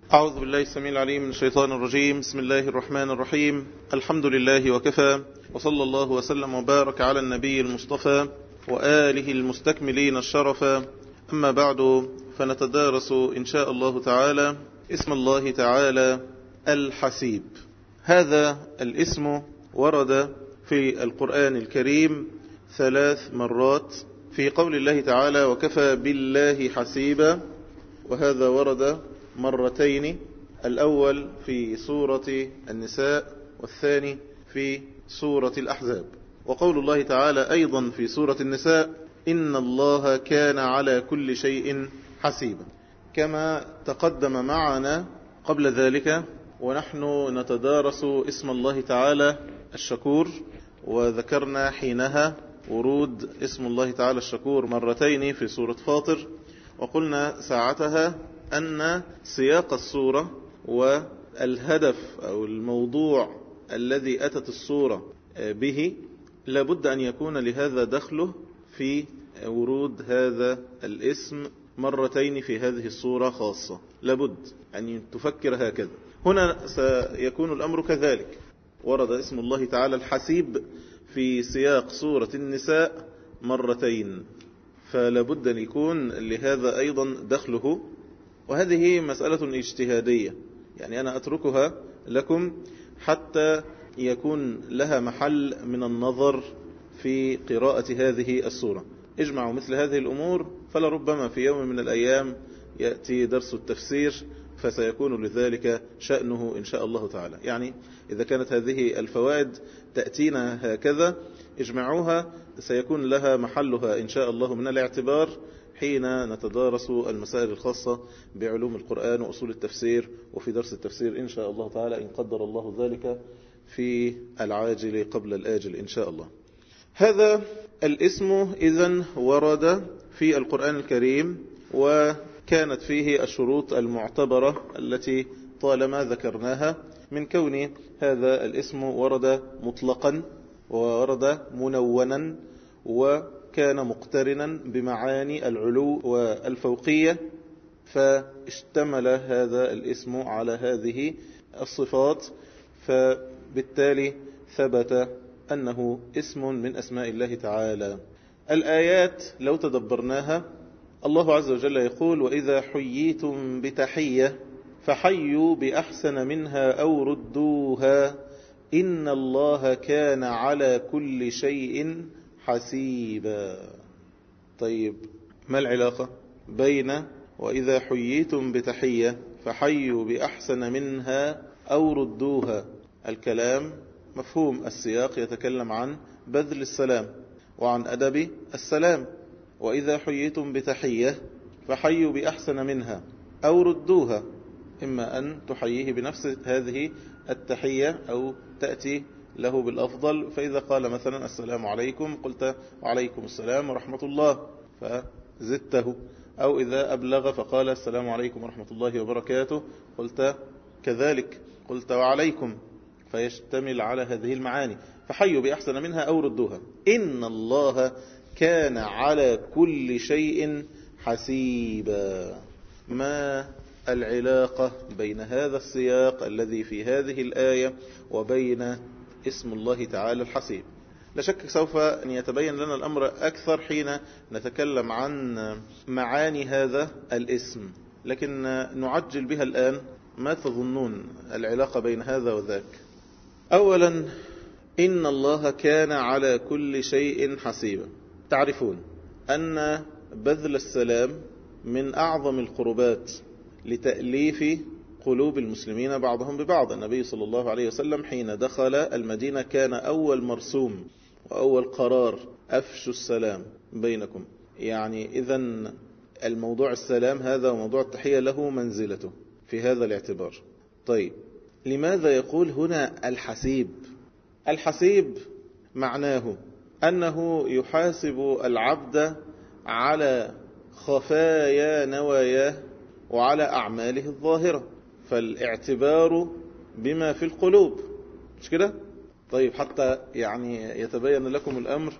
أعوذ بالله السميع العليم من الشيطان الرجيم. بسم الله الرحمن الرحيم. الحمد لله وكفى، وصلى الله وسلم وبارك على النبي المصطفى وآله المستكملين الشرفا. أما بعد، فنتدارس إن شاء الله تعالى اسم الله تعالى الحسيب. هذا الاسم ورد في القرآن الكريم 3 مرات في قول الله تعالى وكفى بالله حسيبا، وهذا ورد مرتين، الأول في سورة النساء والثاني في سورة الأحزاب. وقول الله تعالى أيضا في سورة النساء إن الله كان على كل شيء حسيبا، كما تقدم معنا قبل ذلك ونحن نتدارس اسم الله تعالى الشكور، وذكرنا حينها ورود اسم الله تعالى الشكور مرتين في سورة فاطر، وقلنا ساعتها أن سياق السورة والهدف أو الموضوع الذي أتت السورة به لابد أن يكون لهذا دخله في ورود هذا الاسم مرتين في هذه السورة خاصة، لابد أن تفكر هكذا. هنا سيكون الأمر كذلك، ورد اسم الله تعالى الحسيب في سياق سورة النساء مرتين، فلابد أن يكون لهذا أيضا دخله. وهذه مسألة اجتهادية، يعني أنا أتركها لكم حتى يكون لها محل من النظر في قراءة هذه السورة. اجمعوا مثل هذه الأمور، فلربما في يوم من الأيام يأتي درس التفسير فسيكون لذلك شأنه إن شاء الله تعالى. يعني إذا كانت هذه الفوائد تأتينا هكذا اجمعوها، سيكون لها محلها إن شاء الله من الاعتبار حين نتدارس المسائل الخاصة بعلوم القرآن وأصول التفسير، وفي درس التفسير إن شاء الله تعالى إن قدر الله ذلك في العاجل قبل الآجل إن شاء الله. هذا الاسم إذن ورد في القرآن الكريم، وكانت فيه الشروط المعتبرة التي طالما ذكرناها، من كون هذا الاسم ورد مطلقا وورد منونا وكان مقترنا بمعاني العلو والفوقية، فاشتمل هذا الاسم على هذه الصفات، فبالتالي ثبت أنه اسم من أسماء الله تعالى. الآيات لو تدبرناها، الله عز وجل يقول وإذا حييتم بتحية فحيوا بأحسن منها أو ردوها إن الله كان على كل شيء حسيبا. طيب، ما العلاقة بين وإذا حييتم بتحية فحيوا بأحسن منها أو ردوها؟ الكلام مفهوم، السياق يتكلم عن بذل السلام وعن أدب السلام. وإذا حييتم بتحية فحيوا بأحسن منها أو ردوها، إما أن تحييه بنفس هذه التحية أو تأتي له بالأفضل، فإذا قال مثلا السلام عليكم قلت وعليكم السلام ورحمة الله فزدته، أو إذا أبلغ فقال السلام عليكم ورحمة الله وبركاته قلت كذلك، قلت وعليكم، فيشتمل على هذه المعاني. فحيوا بأحسن منها أو ردوها إن الله كان على كل شيء حسيبا. ما العلاقة بين هذا السياق الذي في هذه الآية وبين اسم الله تعالى الحسيب؟ لا شك سوف أن يتبين لنا الأمر أكثر حين نتكلم عن معاني هذا الاسم، لكن نعجل بها الآن. ما تظنون العلاقة بين هذا وذاك؟ أولا، إن الله كان على كل شيء حسيبا. تعرفون أن بذل السلام من أعظم القربات لتأليف قلوب المسلمين بعضهم ببعض. النبي صلى الله عليه وسلم حين دخل المدينة كان أول مرسوم وأول قرار أفشوا السلام بينكم. يعني إذن الموضوع السلام هذا وموضوع التحية له منزلته في هذا الاعتبار. طيب، لماذا يقول هنا الحسيب؟ الحسيب معناه أنه يحاسب العبد على خفايا نواياه وعلى أعماله الظاهرة، فالاعتبار بما في القلوب، مش كده؟ طيب، حتى يعني يتبين لكم الأمر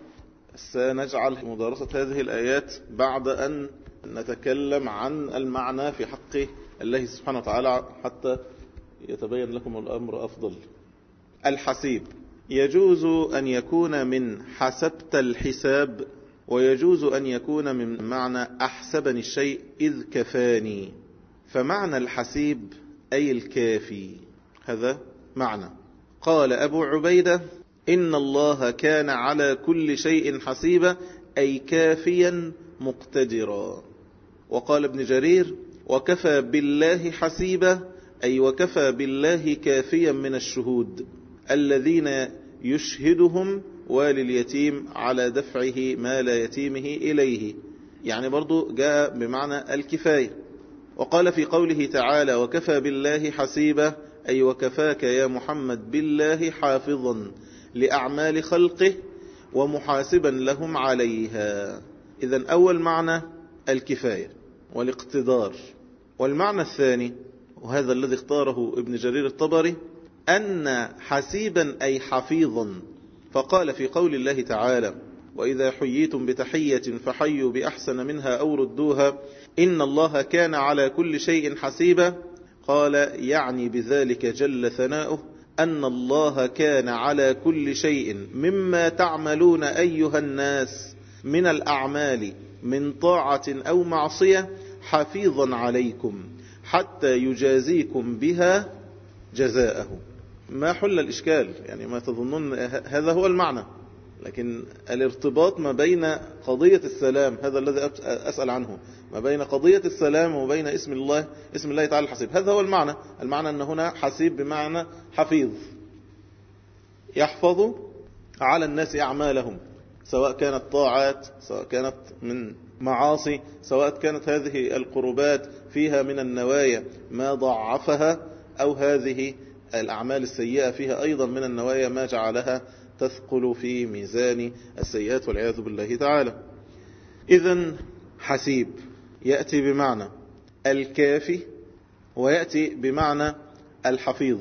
سنجعل مدارسة هذه الآيات بعد أن نتكلم عن المعنى في حق الله سبحانه وتعالى حتى يتبين لكم الأمر أفضل. الحسيب يجوز أن يكون من حسبت الحساب، ويجوز أن يكون من معنى أحسبني الشيء إذ كفاني. فمعنى الحسيب أي الكافي، هذا معنى. قال أبو عبيدة إن الله كان على كل شيء حسيبا، أي كافيا مقتدرا. وقال ابن جرير وكفى بالله حسيبا، أي وكفى بالله كافيا من الشهود الذين يشهدهم والي اليتيم على دفعه مال يتيمه إليه، يعني برضو جاء بمعنى الكفاية. وقال في قوله تعالى وكفى بالله حسيبا، أي وكفاك يا محمد بالله حافظا لأعمال خلقه ومحاسبا لهم عليها. إذن أول معنى الكفاية والاقتدار. والمعنى الثاني وهذا الذي اختاره ابن جرير الطبري أن حسيبا أي حفيظا، فقال في قول الله تعالى وإذا حييتم بتحية فحيوا بأحسن منها أو ردوها إن الله كان على كل شيء حسيبا. قال يعني بذلك جل ثناؤه أن الله كان على كل شيء مما تعملون أيها الناس من الأعمال من طاعة أو معصية حفيظا عليكم حتى يجازيكم بها جزاءه. ما حل الإشكال، يعني ما تظنون هذا هو المعنى، لكن الارتباط ما بين قضية السلام، هذا الذي أسأل عنه، ما بين قضية السلام وبين اسم الله تعالى الحسيب، هذا هو المعنى. المعنى أن هنا حسيب بمعنى حفيظ، يحفظ على الناس أعمالهم سواء كانت طاعات، سواء كانت من معاصي، سواء كانت هذه القربات فيها من النوايا ما ضعفها، أو هذه الأعمال السيئة فيها أيضا من النوايا ما جعلها تثقل في ميزان السيئات والعياذ بالله تعالى. إذن حسيب يأتي بمعنى الكافي ويأتي بمعنى الحفيظ.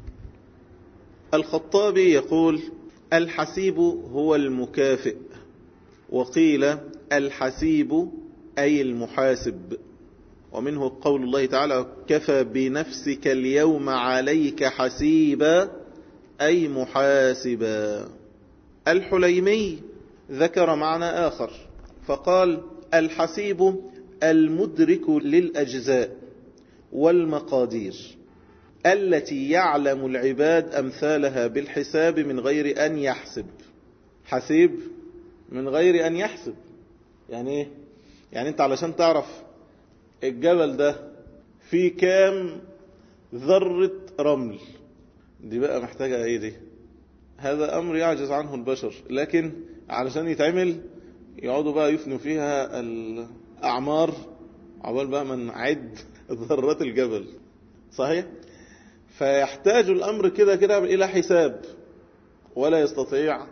الخطابي يقول الحسيب هو المكافئ، وقيل الحسيب أي المحاسب. ومنه قول الله تعالى كفى بنفسك اليوم عليك حسيبا، أي محاسبا. الحليمي ذكر معنى آخر فقال الحسيب المدرك للأجزاء والمقادير التي يعلم العباد أمثالها بالحساب من غير أن يحسب. حسيب من غير أن يحسب يعني إيه؟ يعني أنت علشان تعرف الجبل ده فيه كام ذرة رمل، دي بقى محتاجة ايه دي؟ هذا امر يعجز عنه البشر، لكن علشان يتعمل يقعدوا بقى يفنوا فيها الاعمار عقبال بقى من عد ذرات الجبل، صحيح؟ فيحتاج الامر كده الى حساب، ولا يستطيع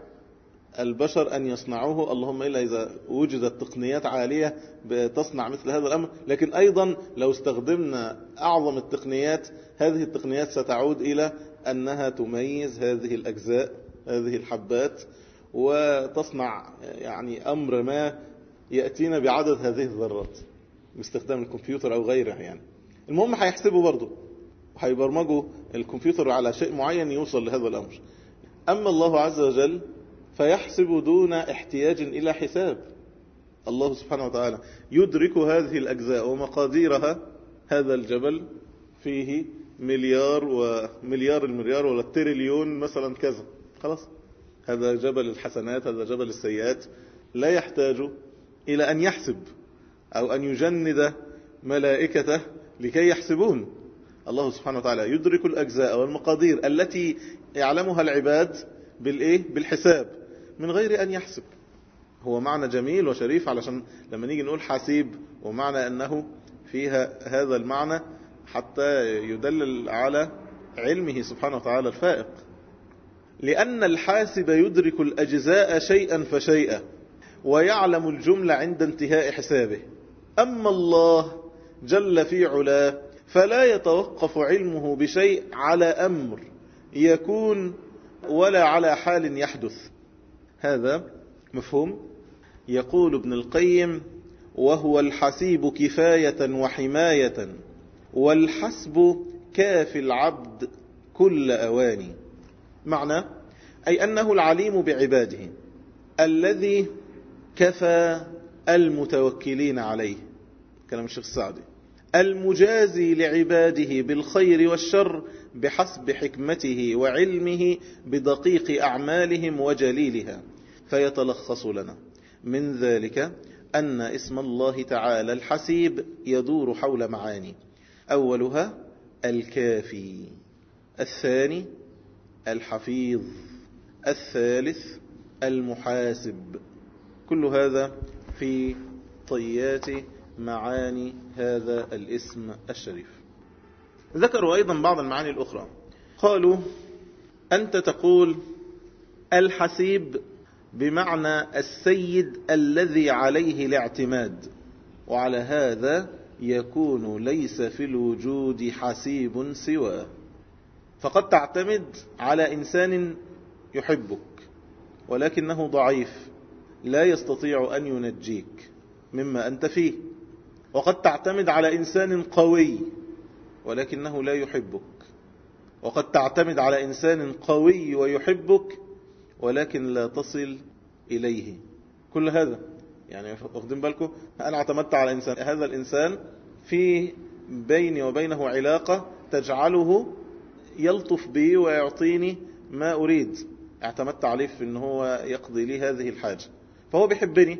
البشر أن يصنعوه، اللهم إلا إذا وجدت تقنيات عالية تصنع مثل هذا الأمر. لكن أيضا لو استخدمنا أعظم التقنيات، هذه التقنيات ستعود إلى أنها تميز هذه الأجزاء، هذه الحبات، وتصنع يعني أمر ما يأتينا بعدد هذه الذرات باستخدام الكمبيوتر أو غيره. يعني المهم هيحسبوا برضو وهيبرمجوا الكمبيوتر على شيء معين يوصل لهذا الأمر. أما الله عز وجل فيحسب دون احتياج إلى حساب. الله سبحانه وتعالى يدرك هذه الأجزاء ومقاديرها. هذا الجبل فيه مليار ومليار المليار ولا التريليون مثلا كذا، خلاص هذا جبل الحسنات، هذا جبل السيئات، لا يحتاج إلى أن يحسب أو أن يجند ملائكته لكي يحسبون. الله سبحانه وتعالى يدرك الأجزاء والمقادير التي يعلمها العباد بالحساب من غير أن يحسب. هو معنى جميل وشريف، علشان لما نيجي نقول حسيب ومعنى أنه فيها هذا المعنى حتى يدلل على علمه سبحانه وتعالى الفائق. لأن الحاسب يدرك الأجزاء شيئا فشيئا ويعلم الجملة عند انتهاء حسابه. أما الله جل في علاه فلا يتوقف علمه بشيء على أمر يكون ولا على حال يحدث. هذا مفهوم. يقول ابن القيم وهو الحسيب كفاية وحماية والحسب كافي العبد كل أواني. معنى أي أنه العليم بعباده الذي كفى المتوكلين عليه، كلام الشيخ السعدي، المجازي لعباده بالخير والشر بحسب حكمته وعلمه بدقيق أعمالهم وجليلها. فيتلخص لنا من ذلك أن اسم الله تعالى الحسيب يدور حول معاني، أولها الكافي، الثاني الحفيظ، الثالث المحاسب. كل هذا في طيات معاني هذا الاسم الشريف. ذكروا أيضا بعض المعاني الأخرى، قالوا أنت تقول الحسيب بمعنى السيد الذي عليه الاعتماد، وعلى هذا يكون ليس في الوجود حسيب سواه. فقد تعتمد على إنسان يحبك ولكنه ضعيف لا يستطيع أن ينجيك مما أنت فيه، وقد تعتمد على إنسان قوي ولكنه لا يحبك، وقد تعتمد على إنسان قوي ويحبك ولكن لا تصل إليه. كل هذا يعني واخدين بالكم، أنا اعتمدت على إنسان، هذا الإنسان في بيني وبينه علاقة تجعله يلطف بي ويعطيني ما أريد، اعتمدت عليه في أنه هو يقضي لي هذه الحاجة، فهو بيحبني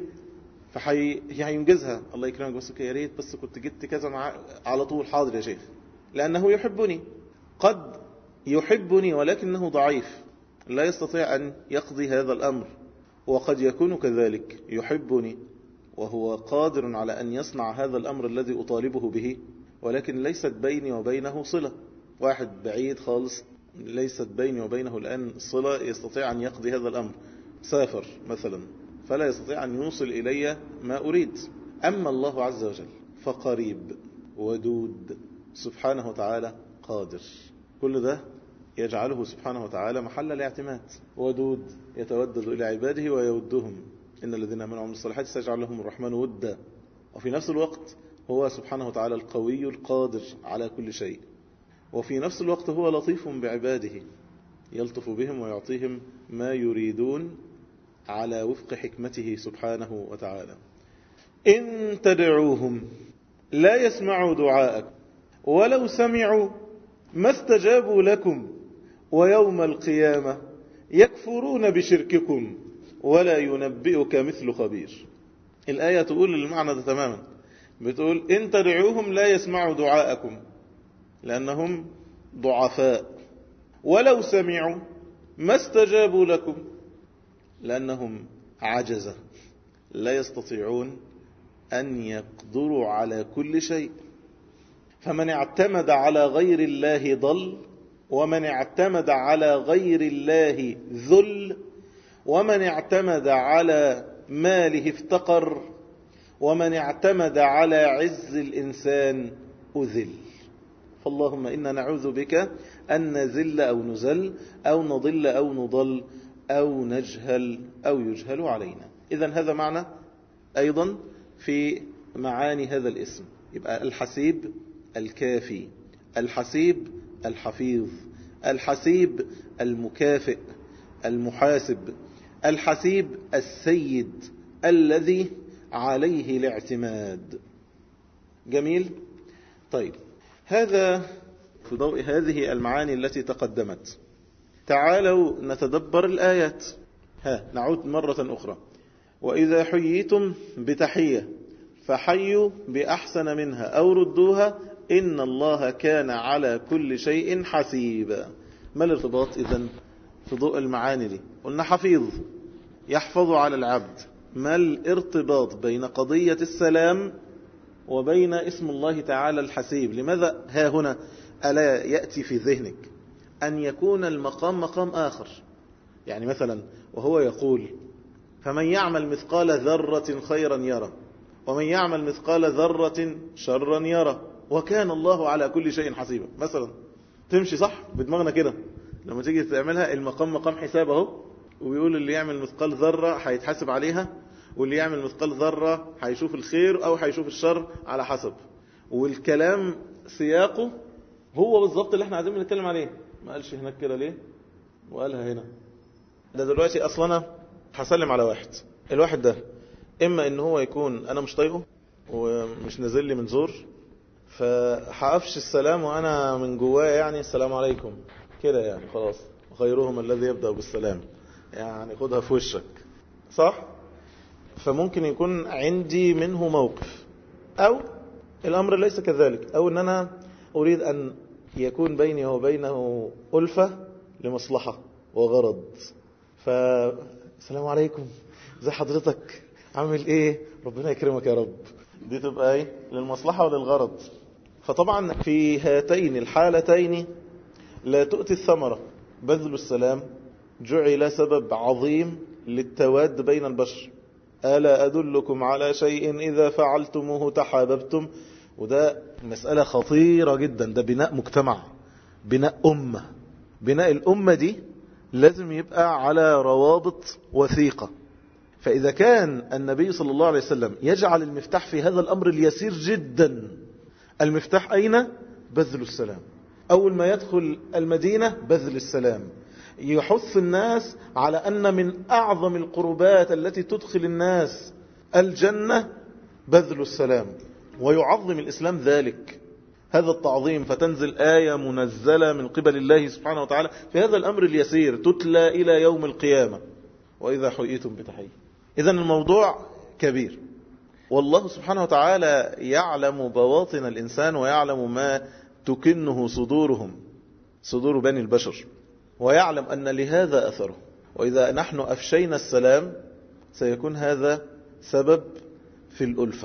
فهينجزها. الله يكرمك، بس يا ريت بس كنت جبت كذا على طول، حاضر يا شيخ، لأنه يحبني. قد يحبني ولكنه ضعيف لا يستطيع أن يقضي هذا الأمر، وقد يكون كذلك يحبني وهو قادر على أن يصنع هذا الأمر الذي أطالبه به، ولكن ليست بيني وبينه صلة. واحد بعيد خالص ليست بيني وبينه الآن صلة يستطيع أن يقضي هذا الأمر، سافر مثلا فلا يستطيع أن يوصل إلي ما أريد. أما الله عز وجل فقريب ودود سبحانه وتعالى قادر. كل ده يجعله سبحانه وتعالى محل الاعتماد. ودود يتودد إلى عباده ويودهم، إن الذين آمنوا وعملوا الصالحات سيجعل لهم الرحمن ودا. وفي نفس الوقت هو سبحانه وتعالى القوي القادر على كل شيء، وفي نفس الوقت هو لطيف بعباده يلطف بهم ويعطيهم ما يريدون على وفق حكمته سبحانه وتعالى. إن تدعوهم لا يسمعوا دعاءكم ولو سمعوا ما استجابوا لكم ويوم القيامة يكفرون بشرككم ولا ينبئك مثل خبير. الآية تقول المعنى ده تماما، بتقول إن تدعوهم لا يسمعوا دعاءكم لأنهم ضعفاء، ولو سمعوا ما استجابوا لكم لأنهم عجزة لا يستطيعون أن يقدروا على كل شيء. فمن اعتمد على غير الله ضل، ومن اعتمد على غير الله ذل، ومن اعتمد على ماله افتقر، ومن اعتمد على عز الإنسان أذل. فاللهم إنا نعوذ بك أن نذل أو نزل أو نضل أو نضل أو نجهل أو يجهل علينا. إذن هذا معنى أيضا في معاني هذا الاسم. يبقى الحسيب الكافي، الحسيب الحفيظ، الحسيب المكافئ المحاسب، الحسيب السيد الذي عليه الاعتماد. جميل. طيب، هذا في ضوء هذه المعاني التي تقدمت. تعالوا نتدبر الآيات. نعود مرة أخرى. وإذا حييتم بتحية فحيوا بأحسن منها أو ردوها إن الله كان على كل شيء حسيبا. ما الارتباط إذن في ضوء المعاني دي؟ قلنا حفيظ يحفظ على العبد. ما الارتباط بين قضية السلام وبين اسم الله تعالى الحسيب؟ لماذا ها هنا ألا يأتي في ذهنك أن يكون المقام مقام آخر؟ يعني مثلا وهو يقول فمن يعمل مثقال ذرة خيرا يرى ومن يعمل مثقال ذرة شرا يرى وكان الله على كل شيء حسيبا. مثلا تمشي صح بدماغنا كده، لما تيجي تعملها المقام مقام حساب اهو، وبيقول اللي يعمل مثقال ذرة هيتحاسب عليها، واللي يعمل مثقال ذرة هيشوف الخير أو هيشوف الشر على حسب. والكلام سياقه هو بالظبط اللي احنا عايزين نتكلم عليه. ما قالش هناك كده ليه وقالها هنا. ده دلوقتي اصلا انا هسلم على واحد، الواحد ده اما ان هو يكون انا مش طايقه ومش نازل لي من زور، فهقفش السلام وانا من جوايا يعني السلام عليكم كده يعني خلاص، خيرهم الذي يبدأ بالسلام، يعني خدها في وشك، صح؟ فممكن يكون عندي منه موقف، او الامر ليس كذلك، او ان انا اريد ان يكون بيني وبينه ألفة لمصلحة وغرض، فالسلام عليكم، زي حضرتك، عامل ايه، ربنا يكرمك يا رب، دي تبقى ايه للمصلحة وللغرض. فطبعا في هاتين الحالتين لا تؤتي الثمرة. بذل السلام جعل سبب عظيم للتواد بين البشر. ألا أدلكم على شيء إذا فعلتموه تحاببتم. وده مسألة خطيرة جدا، ده بناء مجتمع، بناء أمة. بناء الأمة دي لازم يبقى على روابط وثيقة. فإذا كان النبي صلى الله عليه وسلم يجعل المفتاح في هذا الأمر اليسير جدا، المفتاح أين؟ بذل السلام. أول ما يدخل المدينة بذل السلام. يحث الناس على أن من أعظم القربات التي تدخل الناس الجنة بذل السلام، ويعظم الإسلام ذلك، هذا التعظيم. فتنزل آية منزلة من قبل الله سبحانه وتعالى في هذا الأمر اليسير تتلى إلى يوم القيامة، وإذا حييتم بتحية. إذن الموضوع كبير، والله سبحانه وتعالى يعلم بواطن الإنسان ويعلم ما تكنه صدورهم، صدور بني البشر، ويعلم أن لهذا أثره. وإذا نحن أفشينا السلام سيكون هذا سبب في الألفة.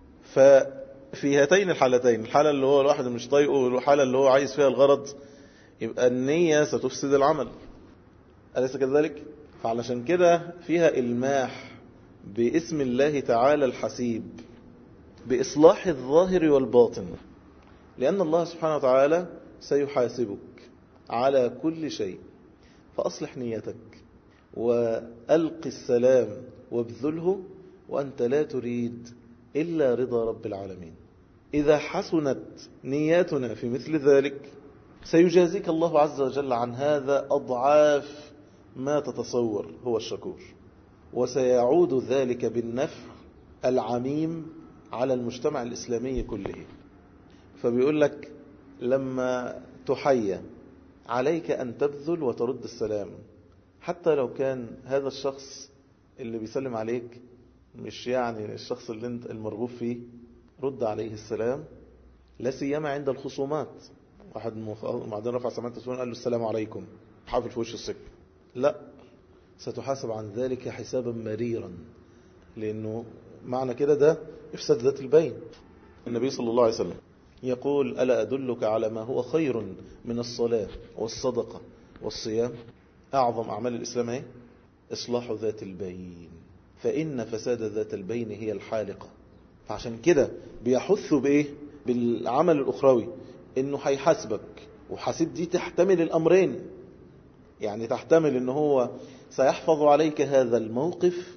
ففي هاتين الحالتين، الحالة اللي هو الواحد مش طايقه والحالة اللي هو عايز فيها الغرض، يبقى النية ستفسد العمل، أليس كذلك؟ فعلشان كده فيها إلماح باسم الله تعالى الحسيب، بإصلاح الظاهر والباطن، لأن الله سبحانه وتعالى سيحاسبك على كل شيء. فأصلح نيتك وألق السلام وابذله وأنت لا تريد إلا رضا رب العالمين. إذا حسنت نياتنا في مثل ذلك سيجازيك الله عز وجل عن هذا أضعاف ما تتصور هو الشكور، وسيعود ذلك بالنفع العميم على المجتمع الإسلامي كله. فبيقول لك لما تحيى عليك أن تبذل وترد السلام، حتى لو كان هذا الشخص اللي بيسلم عليك مش يعني الشخص اللي انت المرغوب فيه، رد عليه السلام، لا سيما عند الخصومات. واحد بعدين رفع سماعة التليفون قال له السلام عليكم، حافل في وش السكة، لا، ستحاسب عن ذلك حسابا مريرا، لأنه معنى كده ده إفساد ذات البين. النبي صلى الله عليه وسلم يقول ألا أدلك على ما هو خير من الصلاة والصدقة والصيام؟ أعظم أعمال الإسلام ايه؟ إصلاح ذات البين، فإن فساد ذات البين هي الحالقة. فعشان كده بيحث بإيه؟ بالعمل الأخروي، إنه هيحاسبك، وحاسب دي تحتمل الأمرين، يعني تحتمل إنه هو سيحفظ عليك هذا الموقف،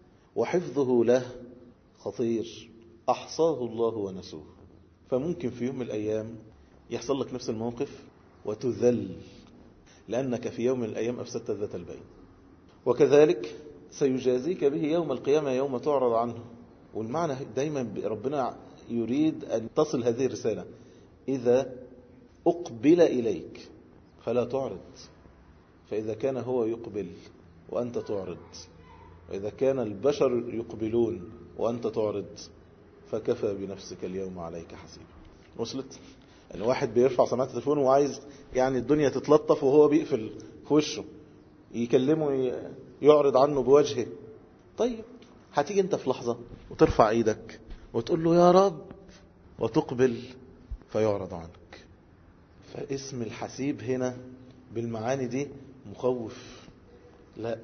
وحفظه له خطير، أحصاه الله ونسوه. فممكن في يوم من الأيام يحصل لك نفس الموقف وتذل، لأنك في يوم من الأيام أفسدت ذات البين. وكذلك سيجازيك به يوم القيامة يوم تعرض عنه. والمعنى دايما ربنا يريد أن تصل هذه الرسالة: إذا أقبل إليك فلا تعرض. فإذا كان هو يقبل وأنت تعرض، وإذا كان البشر يقبلون وأنت تعرض، فكفى بنفسك اليوم عليك حسيبا. وصلت؟ الواحد بيرفع سماعة التليفون وعايز يعني الدنيا تتلطف، وهو بيقفل في وشه، يكلمه يعرض عنه بوجهه. طيب هتيجي انت في لحظة وترفع ايدك وتقول له يا رب، وتقبل فيعرض عنك. فاسم الحسيب هنا بالمعاني دي مخوف. لا،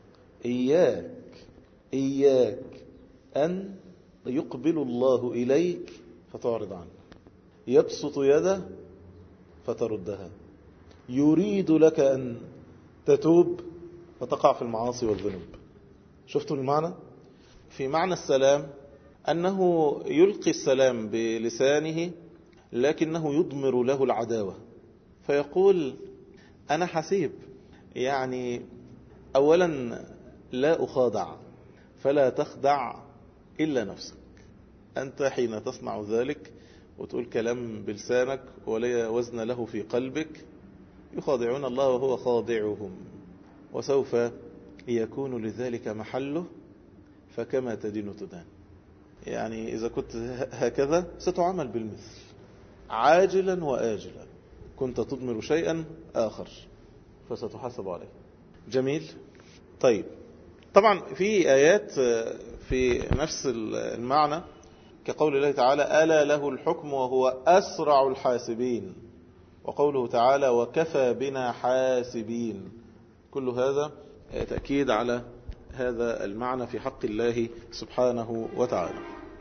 إياك أن يقبل الله إليك فتعرض عنه، يبسط يده فتردها، يريد لك أن تتوب فتقع في المعاصي والذنوب. شفتوا المعنى؟ في معنى السلام أنه يلقي السلام بلسانه لكنه يضمر له العداوة، فيقول أنا حسيب، يعني أولا لا أخادع، فلا تخدع إلا نفسك. أنت حين تصنع ذلك وتقول كلام بلسانك ولا وزن له في قلبك، يخادعون الله وهو خادعهم، وسوف يكون لذلك محله، فكما تدين تدان. يعني إذا كنت هكذا ستعامل بالمثل عاجلا وآجلا، كنت تضمر شيئا آخر فستحاسب عليه. جميل. طيب، طبعا في آيات في نفس المعنى كقول الله تعالى ألا له الحكم وهو أسرع الحاسبين، وقوله تعالى وكفى بنا حاسبين. كل هذا تأكيد على هذا المعنى في حق الله سبحانه وتعالى.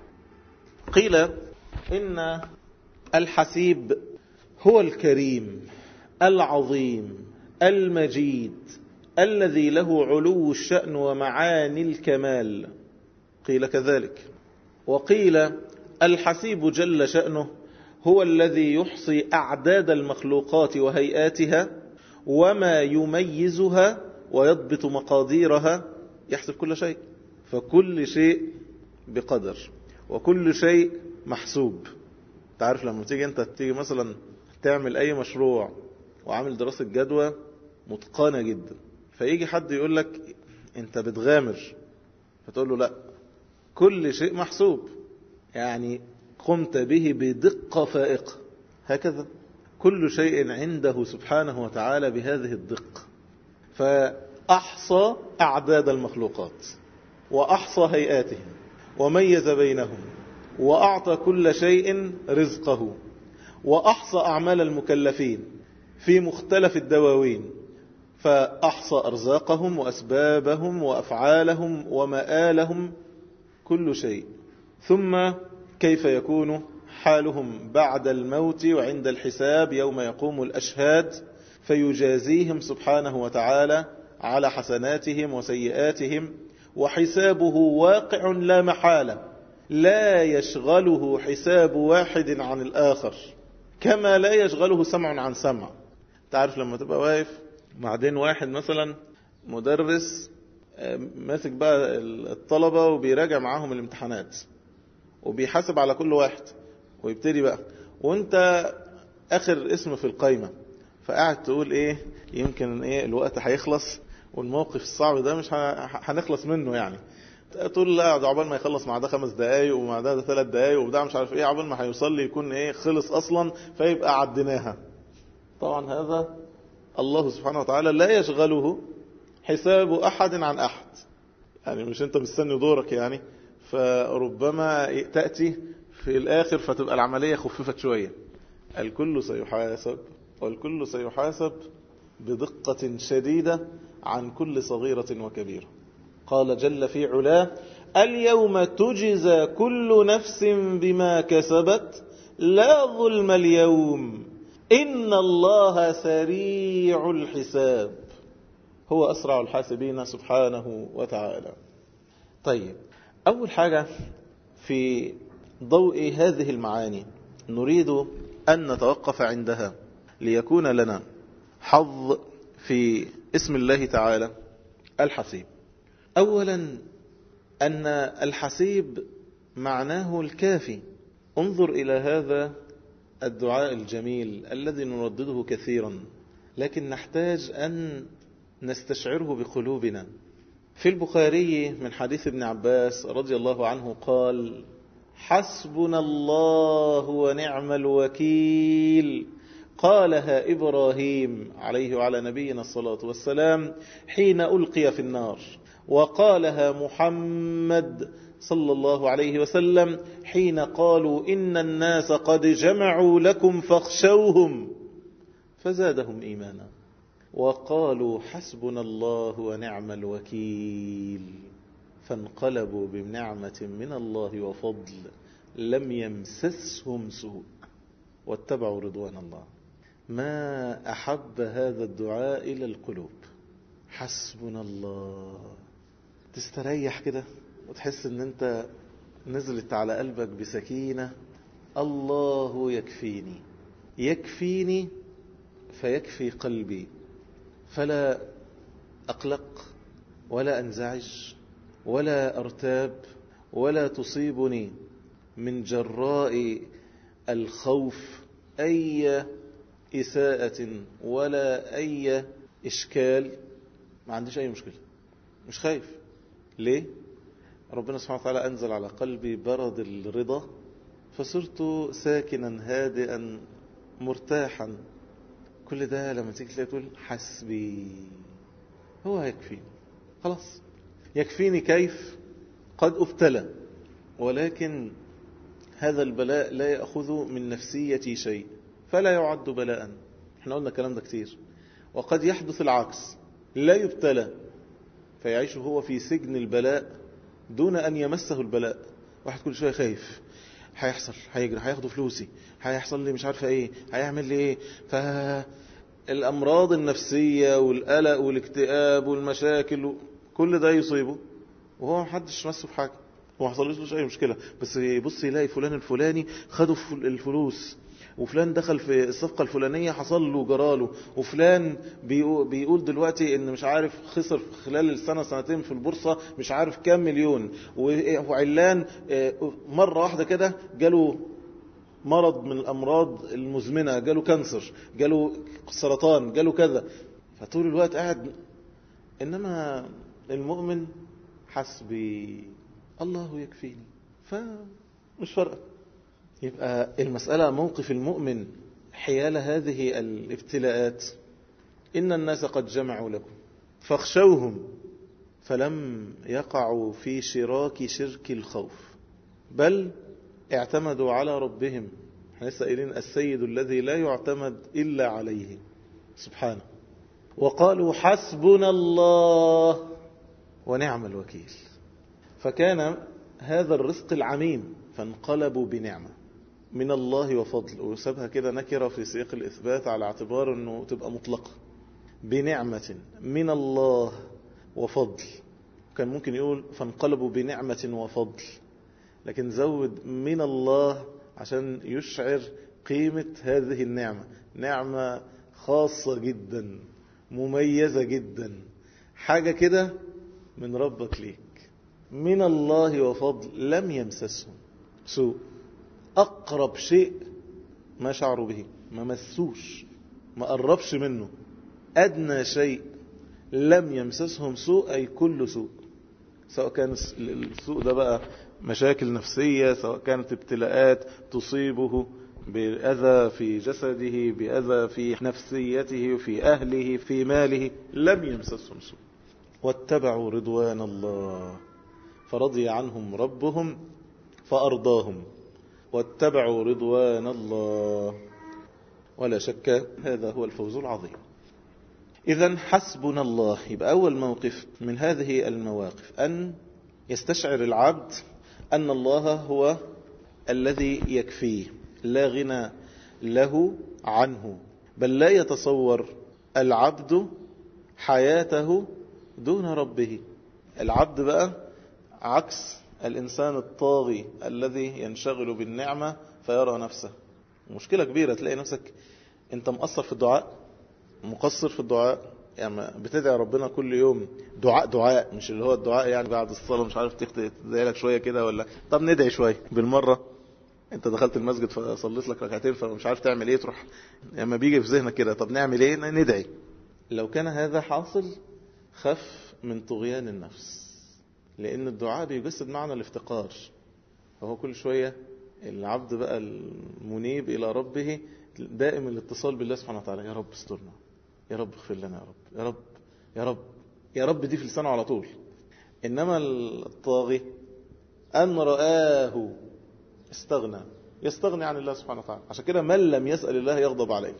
قيل إن الحسيب هو الكريم العظيم المجيد الذي له علو الشأن ومعاني الكمال، قيل كذلك. وقيل الحسيب جل شأنه هو الذي يحصي أعداد المخلوقات وهيئاتها وما يميزها ويضبط مقاديرها، يحسب كل شيء، فكل شيء بقدر وكل شيء محسوب. تعرف لما تيجي مثلا تعمل أي مشروع وعامل دراسة جدوى متقنة جدا، فيجي حد يقول لك أنت بتغامر، فتقول له لا، كل شيء محسوب، يعني قمت به بدقة فائقة. هكذا كل شيء عنده سبحانه وتعالى بهذه الدقة، فأحصى أعداد المخلوقات وأحصى هيئاتهم وميز بينهم وأعطى كل شيء رزقه، وأحصى أعمال المكلفين في مختلف الدواوين، فأحصى أرزاقهم وأسبابهم وأفعالهم ومآلهم، كل شيء. ثم كيف يكون حالهم بعد الموت وعند الحساب يوم يقوم الأشهاد، فيجازيهم سبحانه وتعالى على حسناتهم وسيئاتهم، وحسابه واقع لا محالة، لا يشغله حساب واحد عن الآخر، كما لا يشغله سمع عن سمع. تعرف لما تبقى واقف بعدين واحد مثلا مدرس ماسك بقى الطلبة وبيراجع معاهم الامتحانات وبيحاسب على كل واحد، ويبتدي بقى وانت اخر اسم في القايمة، فقاعد تقول ايه يمكن ايه الوقت هيخلص والموقف الصعب ده مش هنخلص منه، يعني تقول لا ده عقبال ما يخلص مع ده 5 دقايق ومع ده 3 دقايق وده مش عارف ايه، عقبال ما هيوصل لي يكون ايه خلص اصلا، فيبقى عديناها. طبعا هذا الله سبحانه وتعالى لا يشغله حساب احد عن احد، يعني مش انت مستني دورك يعني، فربما تأتي في الاخر فتبقى العملية خففت شوية. الكل سيحاسب، والكل سيحاسب بدقة شديدة عن كل صغيرة وكبيرة. قال جل في علاه اليوم تجزى كل نفس بما كسبت لا ظلم اليوم إن الله سريع الحساب، هو أسرع الحاسبين سبحانه وتعالى. طيب، أول حاجة في ضوء هذه المعاني نريد أن نتوقف عندها ليكون لنا حظ في اسم الله تعالى الحسيب. أولا أن الحسيب معناه الكافي. انظر إلى هذا الدعاء الجميل الذي نردده كثيرا، لكن نحتاج أن نستشعره بقلوبنا. في البخاري من حديث ابن عباس رضي الله عنه قال حسبنا الله ونعم الوكيل، قالها إبراهيم عليه وعلى نبينا الصلاة والسلام حين ألقي في النار، وقالها محمد صلى الله عليه وسلم حين قالوا إن الناس قد جمعوا لكم فاخشوهم فزادهم إيمانا، وقالوا حسبنا الله ونعم الوكيل فانقلبوا بنعمة من الله وفضل لم يمسسهم سوء واتبعوا رضوان الله. ما أحب هذا الدعاء إلى القلوب، حسبنا الله، تستريح كده وتحس ان انت نزلت على قلبك بسكينة الله يكفيني، يكفيني فيكفي قلبي، فلا أقلق ولا أنزعج ولا أرتاب ولا تصيبني من جراء الخوف أي إساءة ولا أي إشكال. ما عنديش أي مشكلة، مش خايف. ليه؟ ربنا سبحانه وتعالى أنزل على قلبي برد الرضا، فصرت ساكنا هادئا مرتاحا. كل ده لما تيجي تلاقي تقول حسبي، هو يكفيني خلاص. يكفيني كيف؟ قد أبتلى، ولكن هذا البلاء لا يأخذ من نفسيتي شيء، فلا يعد بلاء. احنا قلنا الكلام ده كتير. وقد يحدث العكس، لا يبتلى فيعيش هو في سجن البلاء دون أن يمسه البلاء. واحد كل شوية خايف، هيحصل، هيجري، هياخدوا فلوسي، هيحصل لي مش عارفة ايه، هيعمل لي ايه. فالأمراض النفسية والقلق والاكتئاب والمشاكل كل ده يصيبه وهو محدش مسه في حاجة، وما حصلش أي مشكلة. بس يبص يلاقي فلان الفلاني خدوا الفلوس، وفلان دخل في الصفقة الفلانية حصل له جراله، وفلان بيقول دلوقتي ان مش عارف خسر خلال السنة سنتين في البورصة مش عارف كام مليون، وعلان مرة واحدة كده جاله مرض من الأمراض المزمنة، جاله كانسر، جاله سرطان، جاله كذا. فطول الوقت قاعد. إنما المؤمن حسبي الله يكفيني، فمش فرق. يبقى المسألة موقف المؤمن حيال هذه الابتلاءات. إن الناس قد جمعوا لكم فاخشوهم فلم يقعوا في شرك الخوف، بل اعتمدوا على ربهم. احنا لسه قايلين السيد الذي لا يعتمد إلا عليه سبحانه. وقالوا حسبنا الله ونعم الوكيل. فكان هذا الرزق العميم فانقلبوا بنعمة من الله وفضل، وسابها كده نكرة في سياق الإثبات على اعتبار أنه تبقى مطلقة. بنعمة من الله وفضل. كان ممكن يقول فانقلبوا بنعمة وفضل، لكن زود من الله عشان يشعر قيمة هذه النعمة. نعمة خاصة جدا، مميزة جدا، حاجة كده من ربك ليك. من الله وفضل لم يمسسهم سوء. أقرب شيء ما شعروا به، ما مسوش، ما قربش منه. أدنى شيء لم يمسسهم سوء، أي كل سوء، سواء كان السوء ده بقى مشاكل نفسية، سواء كانت ابتلاءات تصيبه بأذى في جسده، بأذى في نفسيته، في أهله، في ماله، لم يمسسهم سوء. واتبعوا رضوان الله فرضي عنهم ربهم فأرضاهم. واتبعوا رضوان الله. ولا شك هذا هو الفوز العظيم. إذن حسبنا الله. يبقى أول موقف من هذه المواقف أن يستشعر العبد أن الله هو الذي يكفيه، لا غنى له عنه، بل لا يتصور العبد حياته دون ربه. العبد بقى عكس الإنسان الطاغي الذي ينشغل بالنعمة فيرى نفسه. مشكلة كبيرة، تلاقي نفسك أنت مقصر في الدعاء، مقصر في الدعاء، يعني بتدعي ربنا كل يوم دعاء مش اللي هو الدعاء يعني بعد الصلاة مش عارف تدعي لك شوية كده، ولا طب ندعي شوية بالمرة. انت دخلت المسجد فصليت لك ركعتين فمش عارف تعمل ايه، تروح لما بيجي في ذهنك كده طب نعمل ايه، ندعي. لو كان هذا حاصل خف من طغيان النفس، لان الدعاء بيجسد معنى الافتقار. فهو كل شوية العبد بقى المنيب الى ربه دائم الاتصال بالله سبحانه وتعالى. يا رب استرنا، يا رب اغفر لنا، يا رب يا رب يا رب يا رب، دي في لسانه على طول. انما الطاغي ان رآه استغنى، يستغني عن الله سبحانه وتعالى. عشان كده من لم يسأل الله يغضب عليه.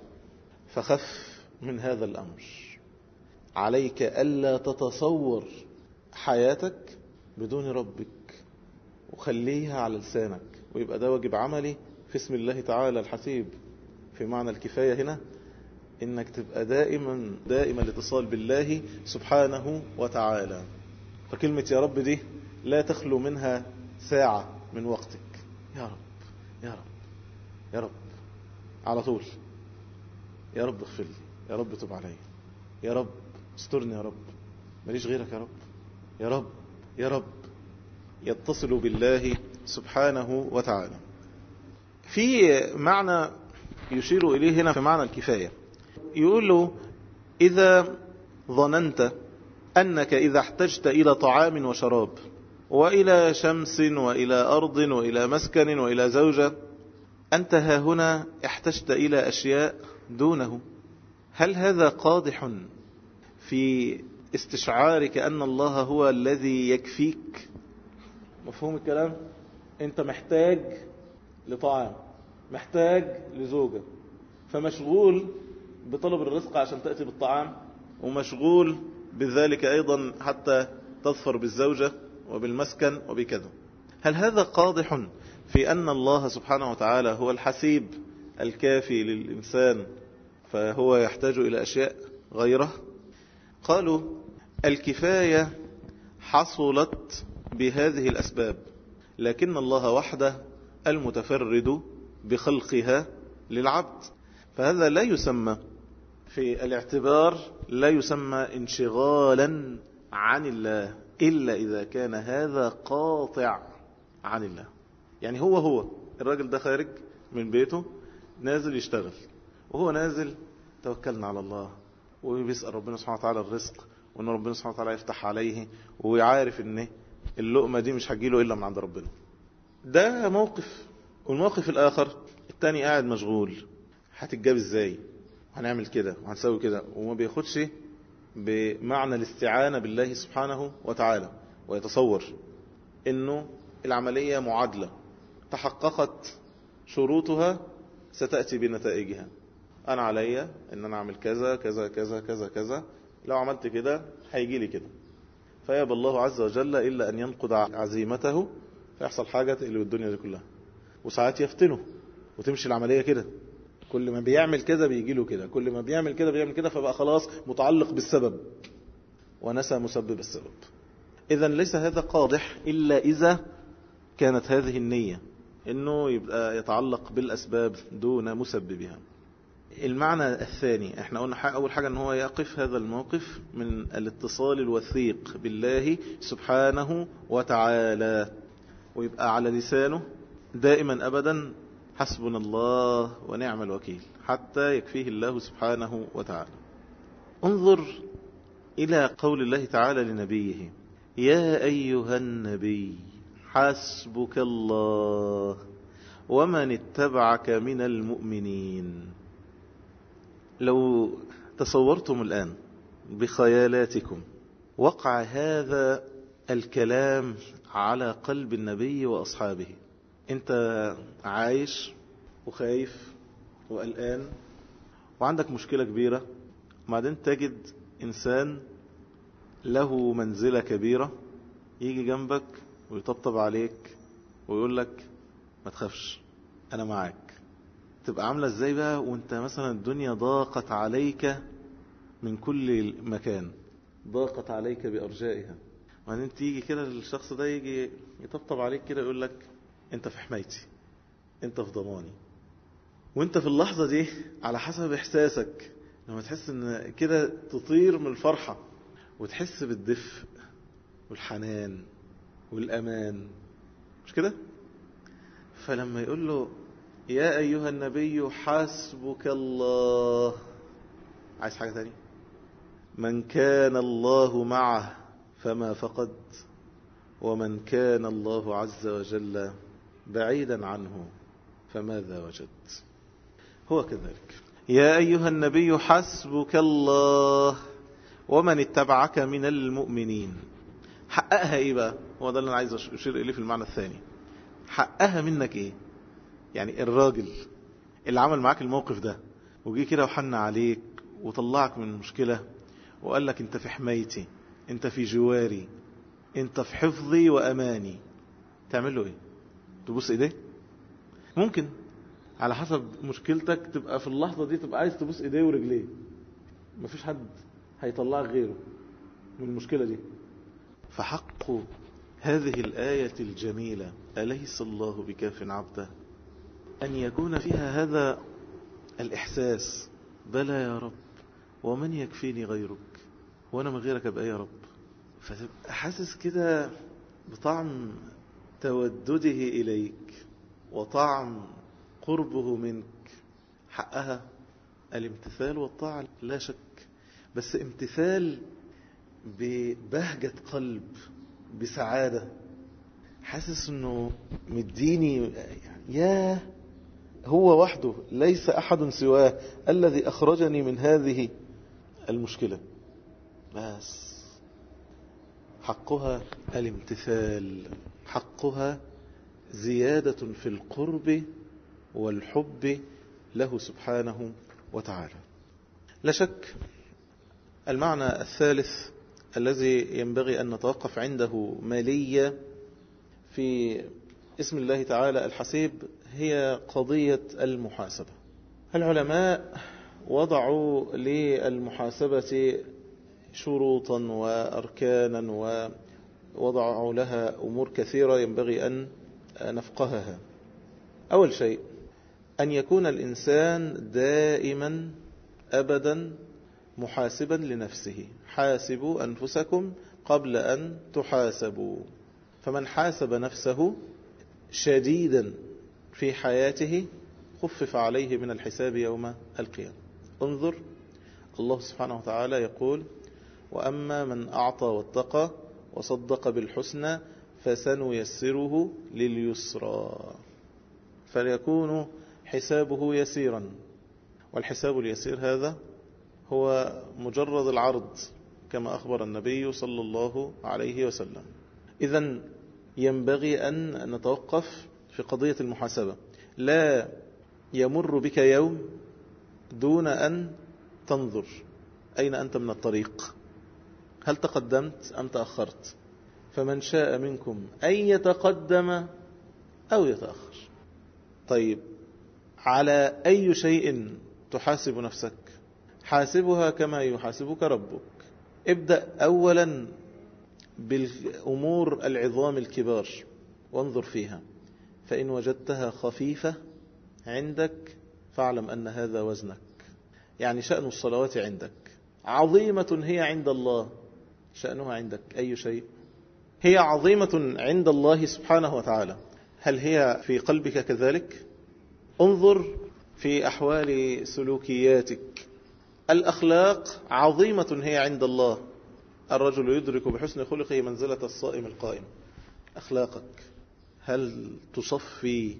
فخف من هذا الأمر. عليك ألا تتصور حياتك بدون ربك، وخليها على لسانك، ويبقى ده واجب عملي في اسم الله تعالى الحسيب. في معنى الكفاية هنا إنك تبقى دائما الاتصال بالله سبحانه وتعالى. فكلمة يا رب دي لا تخلو منها ساعة من وقتك. يا رب يا رب يا رب على طول، يا رب اغفر لي، يا رب تب علي، يا رب استرني، يا رب ماليش غيرك، يا رب يا رب يا رب. يتصل بالله سبحانه وتعالى. في معنى يشير إليه هنا في معنى الكفاية، يقول له إذا ظننت أنك إذا احتجت إلى طعام وشراب وإلى شمس وإلى أرض وإلى مسكن وإلى زوجة، أنت ها هنا احتجت إلى أشياء دونه، هل هذا قادح في استشعارك أن الله هو الذي يكفيك؟ مفهوم الكلام؟ أنت محتاج لطعام، محتاج لزوجة، فمشغول بطلب الرزق عشان تأتي بالطعام، ومشغول بذلك أيضا حتى تظفر بالزوجة وبالمسكن وبكذا. هل هذا قادح في أن الله سبحانه وتعالى هو الحسيب الكافي للإنسان فهو يحتاج إلى أشياء غيره؟ قالوا الكفاية حصلت بهذه الأسباب، لكن الله وحده المتفرد بخلقها للعبد، فهذا لا يسمى في الاعتبار، لا يسمى انشغالا عن الله إلا إذا كان هذا قاطع عن الله. يعني هو الراجل ده خارج من بيته نازل يشتغل، وهو نازل توكلنا على الله وبيسأل ربنا سبحانه وتعالى الرزق، وأن ربنا سبحانه وتعالى يفتح عليه، ويعرف أن اللقمة دي مش هتجيله إلا من عند ربنا. ده موقف. والموقف الآخر التاني قاعد مشغول، هتتجاب ازاي، هنعمل كده وهنسوي كده، وما بياخدش بمعنى الاستعانة بالله سبحانه وتعالى، ويتصور انه العملية معادلة تحققت شروطها ستأتي بنتائجها، انا عليا ان انا اعمل كذا كذا كذا كذا كذا، لو عملت كده هيجي لي كده، فيابى الله عز وجل إلا أن ينقض عزيمته فيحصل حاجة اللي الدنيا دي كلها. وساعات يفتنه وتمشي العملية كده، كل ما بيعمل كده بيجي له كده، كل ما بيعمل كده بيعمل كده، فبقى خلاص متعلق بالسبب ونسى مسبب السبب. إذا ليس هذا قادح إلا إذا كانت هذه النية، إنه يبقى يتعلق بالأسباب دون مسببها. المعنى الثاني احنا قلنا أول حاجة ان هو يقف هذا الموقف من الاتصال الوثيق بالله سبحانه وتعالى، ويبقى على لسانه دائما أبدا حسبنا الله ونعم الوكيل حتى يكفيه الله سبحانه وتعالى. انظر إلى قول الله تعالى لنبيه يا أيها النبي حسبك الله ومن اتبعك من المؤمنين. لو تصورتم الآن بخيالاتكم وقع هذا الكلام على قلب النبي وأصحابه، انت عايش وخايف وقلقان وعندك مشكلة كبيرة، وبعدين تجد إنسان له منزلة كبيرة يجي جنبك ويطبطب عليك ويقول لك ما تخافش أنا معاك. تبقى عاملة ازاي بقى وانت مثلا الدنيا ضاقت عليك من كل مكان، ضاقت عليك بأرجائها، وبعدين تيجي كده الشخص ده يجي يطبطب عليك كده يقول لك انت في حمايتي، انت في ضماني. وانت في اللحظة دي على حسب احساسك لما تحس ان كده تطير من الفرحة وتحس بالدفء والحنان والأمان، مش كده؟ فلما يقول له يا أيها النبي حسبك الله، عايز حاجة تانية؟ من كان الله معه فما فقد، ومن كان الله عز وجل بعيدا عنه فماذا وجد. هو كذلك يا أيها النبي حسبك الله ومن اتبعك من المؤمنين. حققها ايه بقى؟ هو ده اللي انا عايز اشير اليه في المعنى الثاني. حققها منك ايه؟ يعني الراجل اللي عمل معاك الموقف ده وجي كده وحن عليك وطلعك من المشكلة وقال لك انت في حمايتي، انت في جواري، انت في حفظي واماني، تعمل له ايه؟ تبوس ايديه؟ ممكن على حسب مشكلتك تبقى في اللحظة دي تبقى عايز تبوس ايديه ورجليه، مفيش حد هيطلعك غيره من المشكلة دي. فحق هذه الآية الجميلة أليس الله بكاف عبده؟ أن يكون فيها هذا الإحساس، بلى يا رب ومن يكفيني غيرك، وأنا من غيرك أبقى يا رب. فتبقى حاسس كده بطعم تودده إليك وطعم قربه منك. حقها الامتثال والطاعة لا شك، بس امتثال ببهجة قلب، بسعادة، حاسس انه مديني يا هو وحده ليس أحد سواه الذي أخرجني من هذه المشكلة. بس حقها الامتثال، حقها زيادة في القرب والحب له سبحانه وتعالى. لا شك المعنى الثالث الذي ينبغي أن نتوقف عنده مالية في اسم الله تعالى الحسيب هي قضية المحاسبة. العلماء وضعوا للمحاسبة شروطا وأركانا ووضعوا لها أمور كثيرة ينبغي أن نفقهها. أول شيء أن يكون الإنسان دائما أبدا محاسبا لنفسه. حاسبوا أنفسكم قبل أن تحاسبوا. فمن حاسب نفسه شديدا في حياته خفف عليه من الحساب يوم القيامة. انظر الله سبحانه وتعالى يقول: وأما من أعطى واتقى وصدق بالحسنى فسنيسره لليسرى. فليكون حسابه يسيرا. والحساب اليسير هذا هو مجرد العرض كما أخبر النبي صلى الله عليه وسلم. إذن ينبغي أن نتوقف في قضية المحاسبة. لا يمر بك يوم دون أن تنظر أين أنت من الطريق، هل تقدمت أم تأخرت؟ فمن شاء منكم أن يتقدم أو يتأخر. طيب، على أي شيء تحاسب نفسك؟ حاسبها كما يحاسبك ربك. ابدأ أولا بالأمور العظام الكبار وانظر فيها، فإن وجدتها خفيفة عندك فاعلم أن هذا وزنك. يعني شأن الصلوات عندك عظيمة هي عند الله، شأنها عندك أي شيء؟ هي عظيمة عند الله سبحانه وتعالى، هل هي في قلبك كذلك؟ انظر في أحوال سلوكياتك. الأخلاق عظيمة هي عند الله. الرجل يدرك بحسن خلقه منزلة الصائم القائم. أخلاقك هل تصفي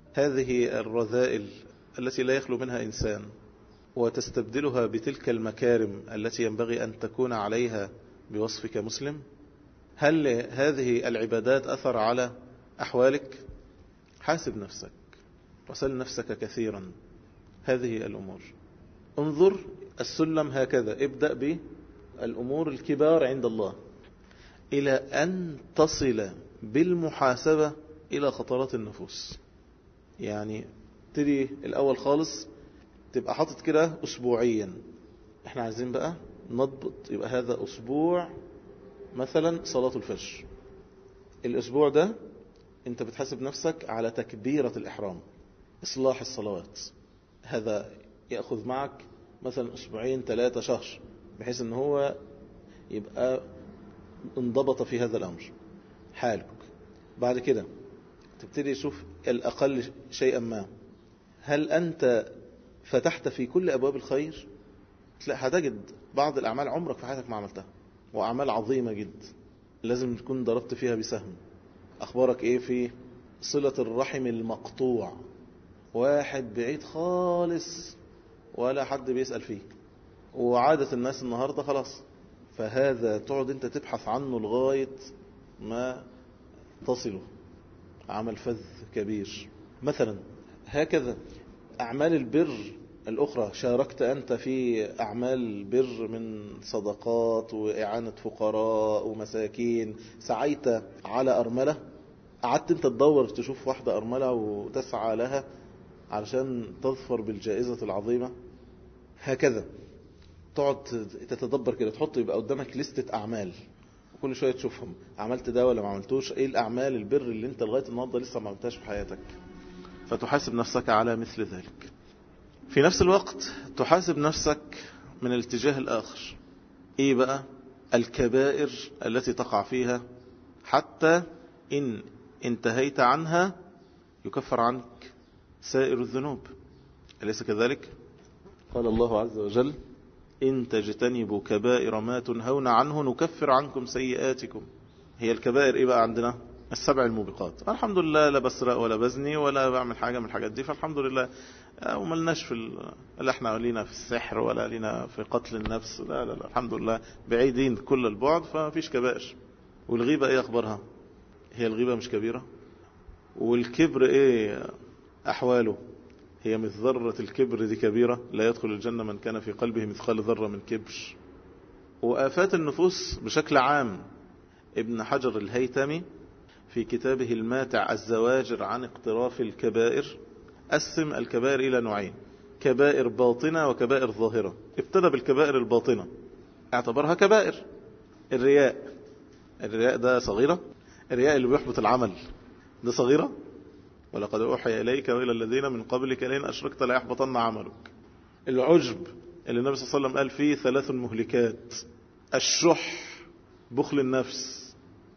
هذه الرذائل التي لا يخلو منها إنسان وتستبدلها بتلك المكارم التي ينبغي أن تكون عليها بوصفك مسلم؟ هل هذه العبادات أثر على أحوالك؟ حاسب نفسك وسل نفسك كثيرا هذه الأمور. انظر السلم هكذا، ابدأ بالأمور الكبار عند الله إلى أن تصل بالمحاسبة إلى خطرات النفوس. يعني تدي الأول خالص تبقى حاطط كده أسبوعيا، احنا عايزين بقى نضبط، يبقى هذا أسبوع مثلا صلاة الفجر. الأسبوع ده انت بتحاسب نفسك على تكبيرة الإحرام، إصلاح الصلوات. هذا يأخذ معك مثلا أسبوعين 3 شهر، بحيث ان هو يبقى انضبط في هذا الأمر حالك. بعد كده تبتدي تشوف الأقل شيئا ما، هل أنت فتحت في كل أبواب الخير؟ لا، هتجد بعض الأعمال عمرك في حياتك ما عملتها، وأعمال عظيمة جدا لازم تكون ضربت فيها بسهم. أخبارك إيه في صلة الرحم المقطوع؟ واحد بعيد خالص ولا حد بيسأل فيه، وعادة الناس النهاردة خلاص، فهذا تقعد انت تبحث عنه لغاية ما تصله. عمل فذ كبير مثلا. هكذا أعمال البر الأخرى، شاركت أنت في أعمال بر من صدقات وإعانة فقراء ومساكين، سعيت على أرملة، قعدت انت تدور تشوف واحدة أرملة وتسعى لها علشان تظفر بالجائزة العظيمة. هكذا تقعد تتدبر كده، تحط يبقى قدامك لستة أعمال وكل شوية تشوفهم، عملت ده ولا ما عملتوش، ايه الأعمال البر اللي انت لغاية النهاردة لسه ما عملتهاش في حياتك. فتحاسب نفسك على مثل ذلك. في نفس الوقت تحاسب نفسك من الاتجاه الآخر. إيه بقى؟ الكبائر التي تقع فيها حتى إن انتهيت عنها يكفر عنك سائر الذنوب. أليس كذلك؟ قال الله عز وجل: إن تجتنبوا كبائر ما تنهون عنه نكفر عنكم سيئاتكم. هي الكبائر إيه بقى عندنا؟ 7 الموبقات. الحمد لله لا بسرق ولا بزني ولا بعمل حاجة من الحاجات دي، فالحمد لله. وملناش في لا احنا لينا في السحر ولا لينا في قتل النفس، لا لا لا، الحمد لله بعيدين كل البعد، فمفيش كبائر. والغيبة ايه اخبارها؟ هي الغيبة مش كبيرة؟ والكبر ايه احواله؟ هي مثل ذرة الكبر دي كبيرة، لا يدخل الجنة من كان في قلبه مثقال ذرة من كبر. وآفات النفوس بشكل عام، ابن حجر الهيثمي في كتابه الماتع الزواجر عن اقتراف الكبائر قسم الكبائر إلى نوعين: كبائر باطنة وكبائر ظاهرة. ابتدى بالكبائر الباطنة، اعتبرها كبائر. الرياء ده صغيرة؟ الرياء اللي بيحبط العمل ده صغيرة؟ ولقد أوحي إليك وإلى الذين من قبلك لئن أشركت ليحبطن عملك. العجب اللي النبي صلى الله عليه وسلم قال فيه 3 مهلكات: الشح، بخل النفس،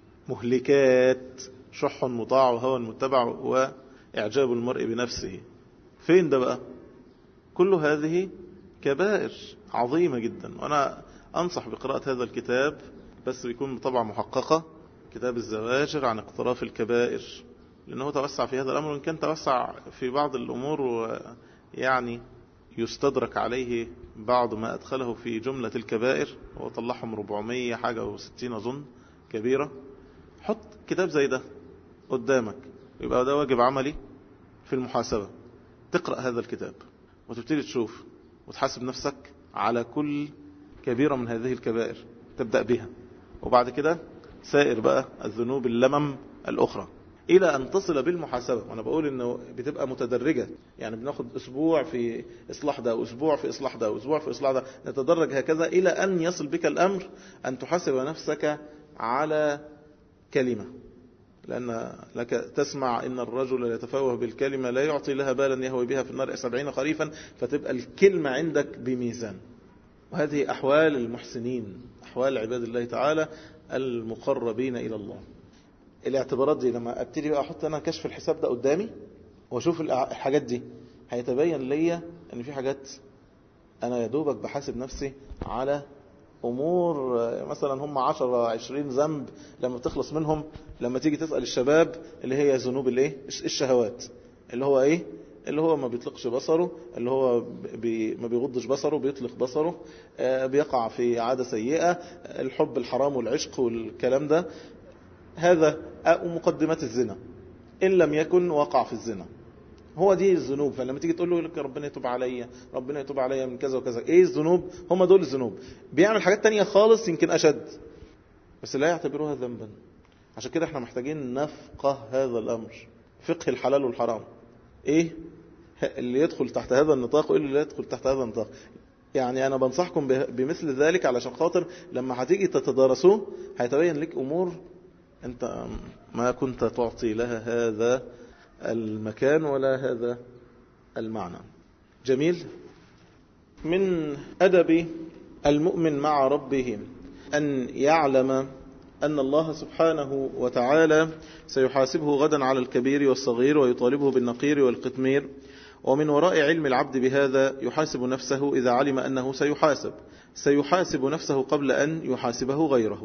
مهلكات، شح مطاع وهوى متبع وإعجاب المرء بنفسه. فين ده بقى؟ كل هذه كبائر عظيمة جدا. وأنا أنصح بقراءة هذا الكتاب، بس بيكون بطبعة محققة، كتاب الزواجر عن اقتراف الكبائر، لأنه توسع في هذا الأمر، وإن كان توسع في بعض الأمور يعني يستدرك عليه بعض ما أدخله في جملة الكبائر، وطلعهم 400 حاجة و60 أظن كبيرة. حط كتاب زي ده قدامك، يبقى ده واجب عملي في المحاسبة. تقرأ هذا الكتاب وتبتدي تشوف وتحاسب نفسك على كل كبيرة من هذه الكبائر، تبدأ بها، وبعد كده سائر بقى الذنوب اللمم الأخرى، إلى أن تصل بالمحاسبة. وأنا بقول إنه بتبقى متدرجة، يعني بناخد أسبوع في إصلاح ده، وأسبوع في إصلاح ده، وأسبوع في إصلاح ده، نتدرج هكذا إلى أن يصل بك الأمر أن تحاسب نفسك على كلمة. لأن لك تسمع إن الرجل يتفوه بالكلمة لا يعطي لها بالا يهوي بها في النار 70 خريفا، فتبقى الكلمة عندك بميزان. وهذه أحوال المحسنين، أحوال عباد الله تعالى المقربين إلى الله. الاعتبارات دي لما ابتدي بقى احط انا كشف الحساب ده قدامي واشوف الحاجات دي، هيتبين ليا ان في حاجات انا يا دوبك بحاسب نفسي على امور مثلا هم 10-20 ذنب، لما تخلص منهم لما تيجي تسأل الشباب اللي هي ذنوب الايه، الشهوات، اللي هو ايه، اللي هو ما بيطلقش بصره، اللي هو ما بيغضش بصره، بيطلق بصره، بيقع في عادة سيئة، الحب الحرام والعشق والكلام ده، هذا مقدمات الزنا إن لم يكن وقع في الزنا. هو دي الذنوب. فلما تيجي تقول له لك ربنا يتوب عليا، ربنا يتوب عليا من كذا وكذا، ايه الذنوب؟ هم دول الذنوب. بيعمل حاجات تانية خالص يمكن أشد، بس لا يعتبروها ذنبا. عشان كده احنا محتاجين نفقه هذا الأمر، فقه الحلال والحرام. ايه اللي يدخل تحت هذا النطاق وايه اللي لا يدخل تحت هذا النطاق؟ يعني أنا بنصحكم بمثل ذلك علشان خاطر لما هتيجي تتدارسوه هيتبين لك أمور أنت ما كنت تعطي لها هذا المكان ولا هذا المعنى. جميل. من أدب المؤمن مع ربه أن يعلم أن الله سبحانه وتعالى سيحاسبه غدا على الكبير والصغير، ويطالبه بالنقير والقطمير. ومن وراء علم العبد بهذا يحاسب نفسه إذا علم أنه سيحاسب نفسه قبل أن يحاسبه غيره،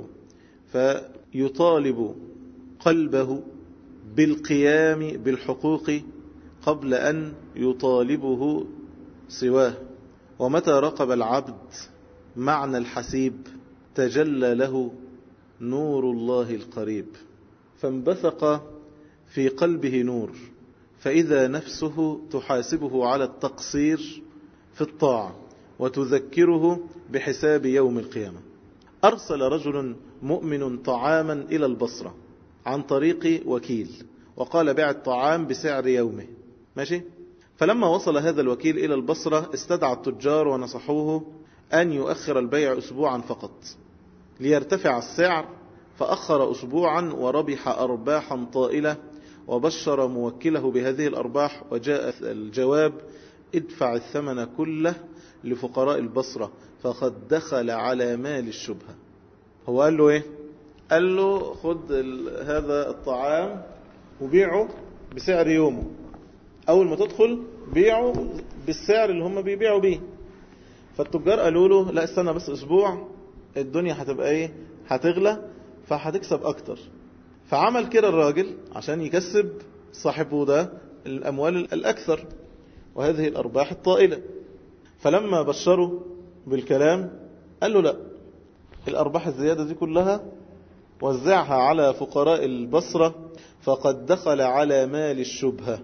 فيطالب قلبه بالقيام بالحقوق قبل أن يطالبه سواه. ومتى رقب العبد معنى الحسيب تجلى له نور الله القريب، فانبثق في قلبه نور، فإذا نفسه تحاسبه على التقصير في الطاعة وتذكره بحساب يوم القيامة. أرسل رجل مؤمن طعاما إلى البصرة عن طريق وكيل، وقال بيع الطعام بسعر يومه. ماشي. فلما وصل هذا الوكيل إلى البصرة استدعى التجار ونصحوه أن يؤخر البيع أسبوعا فقط ليرتفع السعر، فأخر أسبوعا وربح أرباحا طائلة، وبشر موكله بهذه الأرباح، وجاء الجواب: ادفع الثمن كله لفقراء البصرة فقد دخل على مال الشبهة. هو قال له ايه؟ قال له خد هذا الطعام وبيعه بسعر يومه، اول ما تدخل بيعه بالسعر اللي هم بيبيعوا بيه. فالتجار قالوا له لا استنى بس اسبوع، الدنيا هتبقى ايه؟ هتغلى فهتكسب اكتر. فعمل كده الراجل عشان يكسب صاحبه ده الاموال الاكثر وهذه الارباح الطائلة. فلما بشروا بالكلام قال له لا، الارباح الزيادة دي كلها وزعها على فقراء البصرة فقد دخل على مال الشبهة،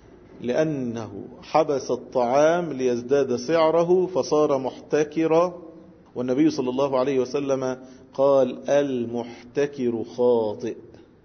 لأنه حبس الطعام ليزداد سعره فصار محتكرا. والنبي صلى الله عليه وسلم قال: المحتكر خاطئ.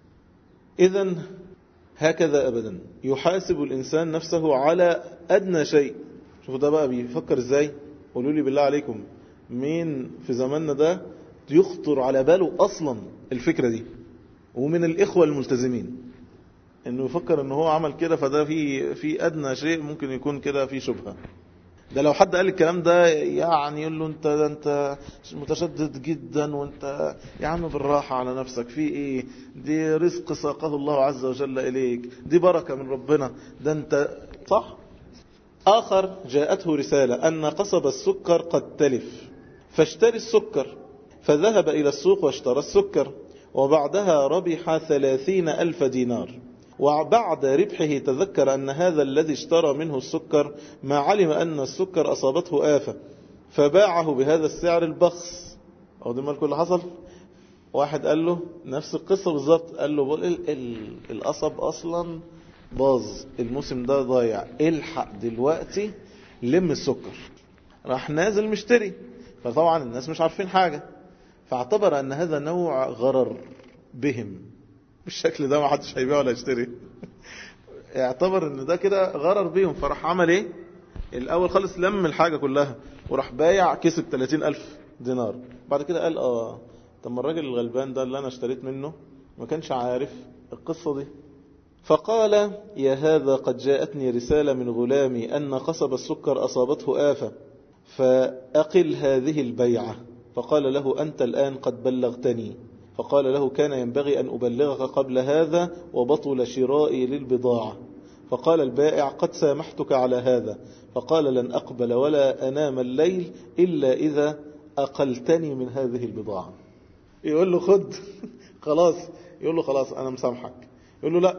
إذن هكذا أبدا يحاسب الإنسان نفسه على أدنى شيء. شوفوا ده بقى بيفكر إزاي. قولوا لي بالله عليكم مين في زماننا ده يخطر على باله أصلا الفكرة دي، ومن الإخوة الملتزمين، انه يفكر انه هو عمل كده فده في ادنى شيء ممكن يكون كده في شبهة. ده لو حد قال الكلام ده يعني يقول له انت متشدد جدا، وانت يا عم بالراحة على نفسك، في ايه؟ دي رزق ساقه الله عز وجل اليك، دي بركة من ربنا، ده انت صح. اخر جاءته رسالة ان قصب السكر قد تلف، فاشتري السكر، فذهب الى السوق واشترى السكر، وبعدها ربح 30,000 دينار. وبعد ربحه تذكر أن هذا الذي اشترى منه السكر ما علم أن السكر أصابته آفة، فباعه بهذا السعر البخس. أو دي مالكم اللي حصل؟ واحد قال له نفس القصة بالضبط، قال له القصب أصلا باظ، الموسم ده ضايع، الحق دلوقتي لم السكر. راح نازل مشتري، فطبعا الناس مش عارفين حاجة، فاعتبر أن هذا نوع غرر بهم. بالشكل ده ما حدش هيبيع ولا يشتري. اعتبر ان ده كده غرر بيهم، فراح عمل ايه؟ الاول خالص لم الحاجة كلها وراح بايع، كسب 30,000 دينار. بعد كده قال طب ما الراجل الغلبان ده اللي انا اشتريت منه ما كانش عارف القصة دي. فقال: يا هذا قد جاءتني رسالة من غلامي أن قصب السكر أصابته آفة، فأقل هذه البيعة. فقال له: أنت الآن قد بلغتني. فقال له: كان ينبغي أن أبلغك قبل هذا، وبطل شرائي للبضاعة. فقال البائع: قد سامحتك على هذا. فقال: لن أقبل ولا أنام الليل إلا إذا أقلتني من هذه البضاعة. يقول له خد خلاص، يقول له خلاص أنا مسامحك. يقول له لا،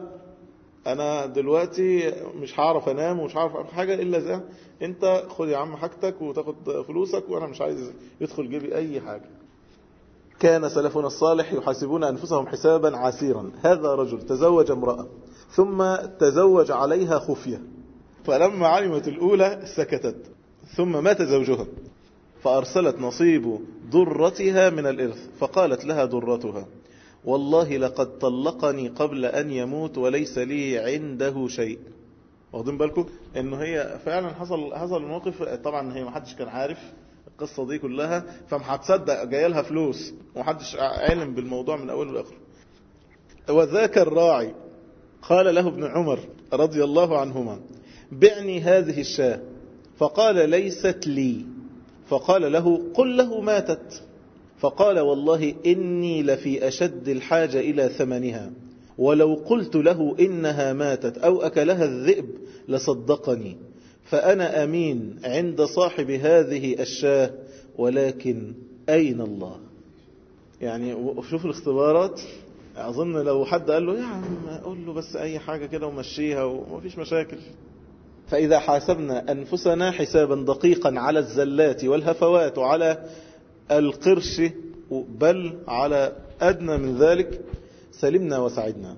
أنا دلوقتي مش هعرف أنام ومش هعرف أعمل حاجة إلا إذا أنت خد يا عم حاجتك وتاخد فلوسك، وأنا مش عايز يدخل جيبي أي حاجة. كان سلفنا الصالح يحاسبون أنفسهم حسابا عسيرا. هذا رجل تزوج امرأة ثم تزوج عليها خفية، فلما علمت الأولى سكتت، ثم مات زوجها فأرسلت نصيب ضرتها من الإرث، فقالت لها ضرتها: والله لقد طلقني قبل أن يموت وليس لي عنده شيء. واخدين بالكم انه هي فعلا حصل الموقف. طبعا هي ما حدش كان عارف القصة دي كلها، فمحتصدق جاي لها فلوس ومحدش علم بالموضوع من أوله لآخره. وذاك الراعي قال له ابن عمر رضي الله عنهما: بعني هذه الشاة. فقال: ليست لي. فقال له: قل له ماتت. فقال: والله إني لفي أشد الحاجة إلى ثمنها، ولو قلت له إنها ماتت أو أكلها الذئب لصدقني، فأنا أمين عند صاحب هذه الشاة، ولكن أين الله؟ يعني شوف الاختبارات. أظن لو حد قال له يا عم قول له بس أي حاجة كده ومشيها ومفيش مشاكل. فإذا حاسبنا أنفسنا حسابا دقيقا على الزلات والهفوات وعلى القرش، بل على أدنى من ذلك، سلمنا وسعدنا.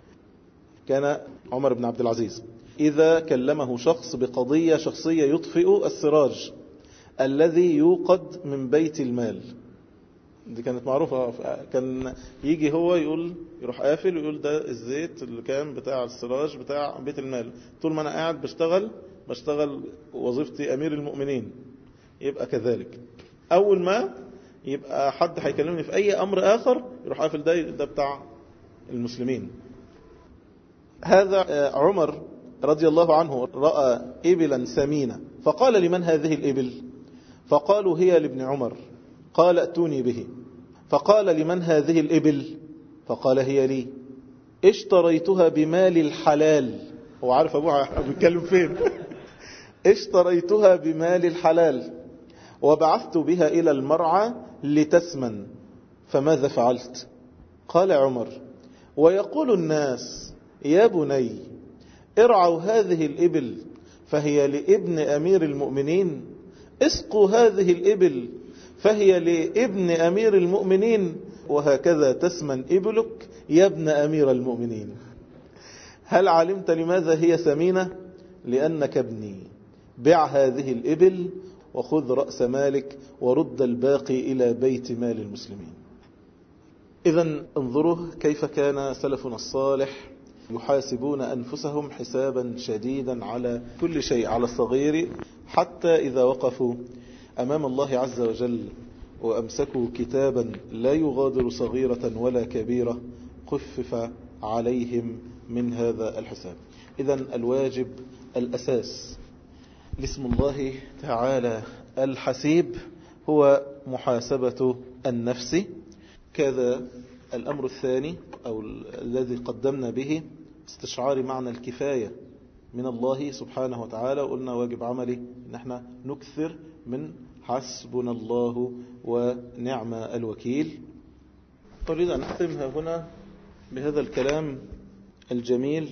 كان عمر بن عبد العزيز إذا كلمه شخص بقضية شخصية يطفئ السراج الذي يوقد من بيت المال، دي كانت معروفة. كان يجي هو يروح قافل ويقول ده الزيت اللي كان بتاع السراج بتاع بيت المال، طول ما أنا قاعد بشتغل وظيفتي أمير المؤمنين. يبقى كذلك أول ما يبقى حد هيكلمني في أي أمر آخر يروح قافل ده بتاع المسلمين. هذا عمر رضي الله عنه رأى إبلا سمينة فقال لمن هذه الإبل؟ فقالوا هي لابن عمر. قال ائتوني به. فقال لمن هذه الإبل؟ فقال هي لي. اشتريتها بمال الحلال. هو عارف أبوها بيتكلم فين. اشتريتها بمال الحلال وبعثت بها إلى المرعى لتسمن، فماذا فعلت؟ قال عمر: ويقول الناس يا بني ارعوا هذه الإبل فهي لابن أمير المؤمنين، اسقوا هذه الإبل فهي لابن أمير المؤمنين، وهكذا تسمن إبلك يا ابن أمير المؤمنين. هل علمت لماذا هي سمينة؟ لأنك ابني. بع هذه الإبل وخذ رأس مالك ورد الباقي إلى بيت مال المسلمين. إذن انظروا كيف كان سلفنا الصالح يحاسبون أنفسهم حسابا شديدا على كل شيء، على الصغير حتى إذا وقفوا أمام الله عز وجل وأمسكوا كتابا لا يغادر صغيرة ولا كبيرة خفف عليهم من هذا الحساب. إذن الواجب الأساس لاسم الله تعالى الحسيب هو محاسبة النفس. كذا الأمر الثاني أو الذي قدمنا به استشعار معنى الكفاية من الله سبحانه وتعالى، وقلنا واجب عملي إن احنا نكثر من حسبنا الله ونعم الوكيل. أريد أن أختمها هنا بهذا الكلام الجميل.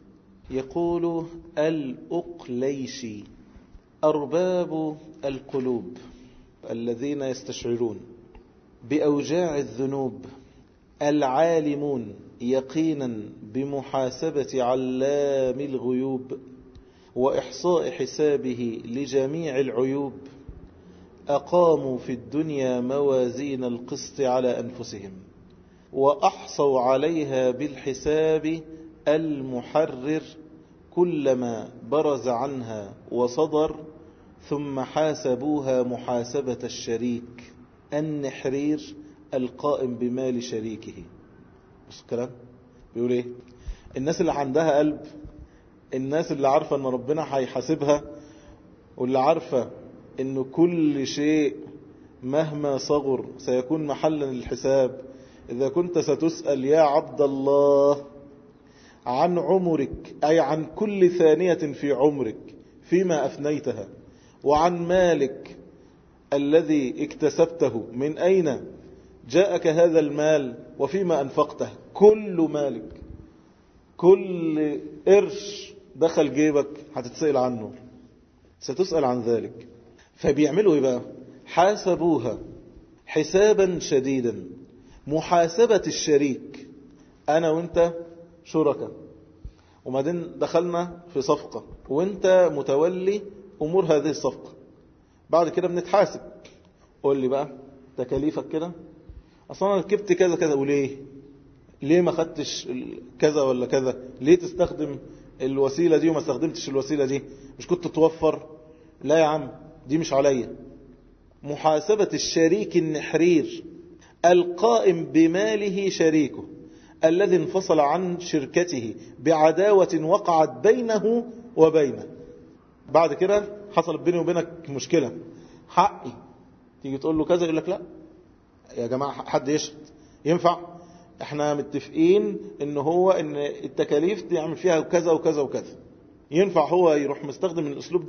يقول الأقليشي: أرباب القلوب الذين يستشعرون بأوجاع الذنوب العالمون يقينا بمحاسبة علام الغيوب وإحصاء حسابه لجميع العيوب، أقاموا في الدنيا موازين القسط على أنفسهم وأحصوا عليها بالحساب المحرر كلما برز عنها وصدر، ثم حاسبوها محاسبة الشريك النحرير القائم بمال شريكه. بس الكلام بيقول ايه؟ الناس اللي عندها قلب، الناس اللي عارفة ان ربنا هيحاسبها، واللي عارفة ان كل شيء مهما صغر سيكون محلا للحساب. إذا كنت ستسأل يا عبد الله عن عمرك، أي عن كل ثانية في عمرك فيما أفنيتها، وعن مالك الذي اكتسبته، من أين جاءك هذا المال وفيما أنفقته، كل مالك، كل قرش دخل جيبك هتتسأل عنه، ستسأل عن ذلك. فبيعملوا ايه بقى؟ حاسبوها حسابا شديدا، محاسبة الشريك. أنا وانت شركة، وبعدين دخلنا في صفقة وانت متولي أمور هذه الصفقة، بعد كده بنتحاسب. قول لي بقى تكاليفك كده، أصلا أنا ركبت كذا كذا، وليه؟ ليه ما خدتش كذا ولا كذا؟ ليه تستخدم الوسيلة دي وما استخدمتش الوسيلة دي؟ مش كنت توفر؟ لا يا عم، دي مش عليا. محاسبة الشريك النحرير القائم بماله شريكه الذي انفصل عن شركته بعداوة وقعت بينه وبينه، بعد كده حصل بيني وبينك مشكلة، حقي، تيجي تقول له كذا يقول لك لا يا جماعة حد يشهد، ينفع؟ احنا متفقين ان التكاليف تعمل فيها كذا وكذا وكذا، ينفع هو يروح مستخدم الاسلوب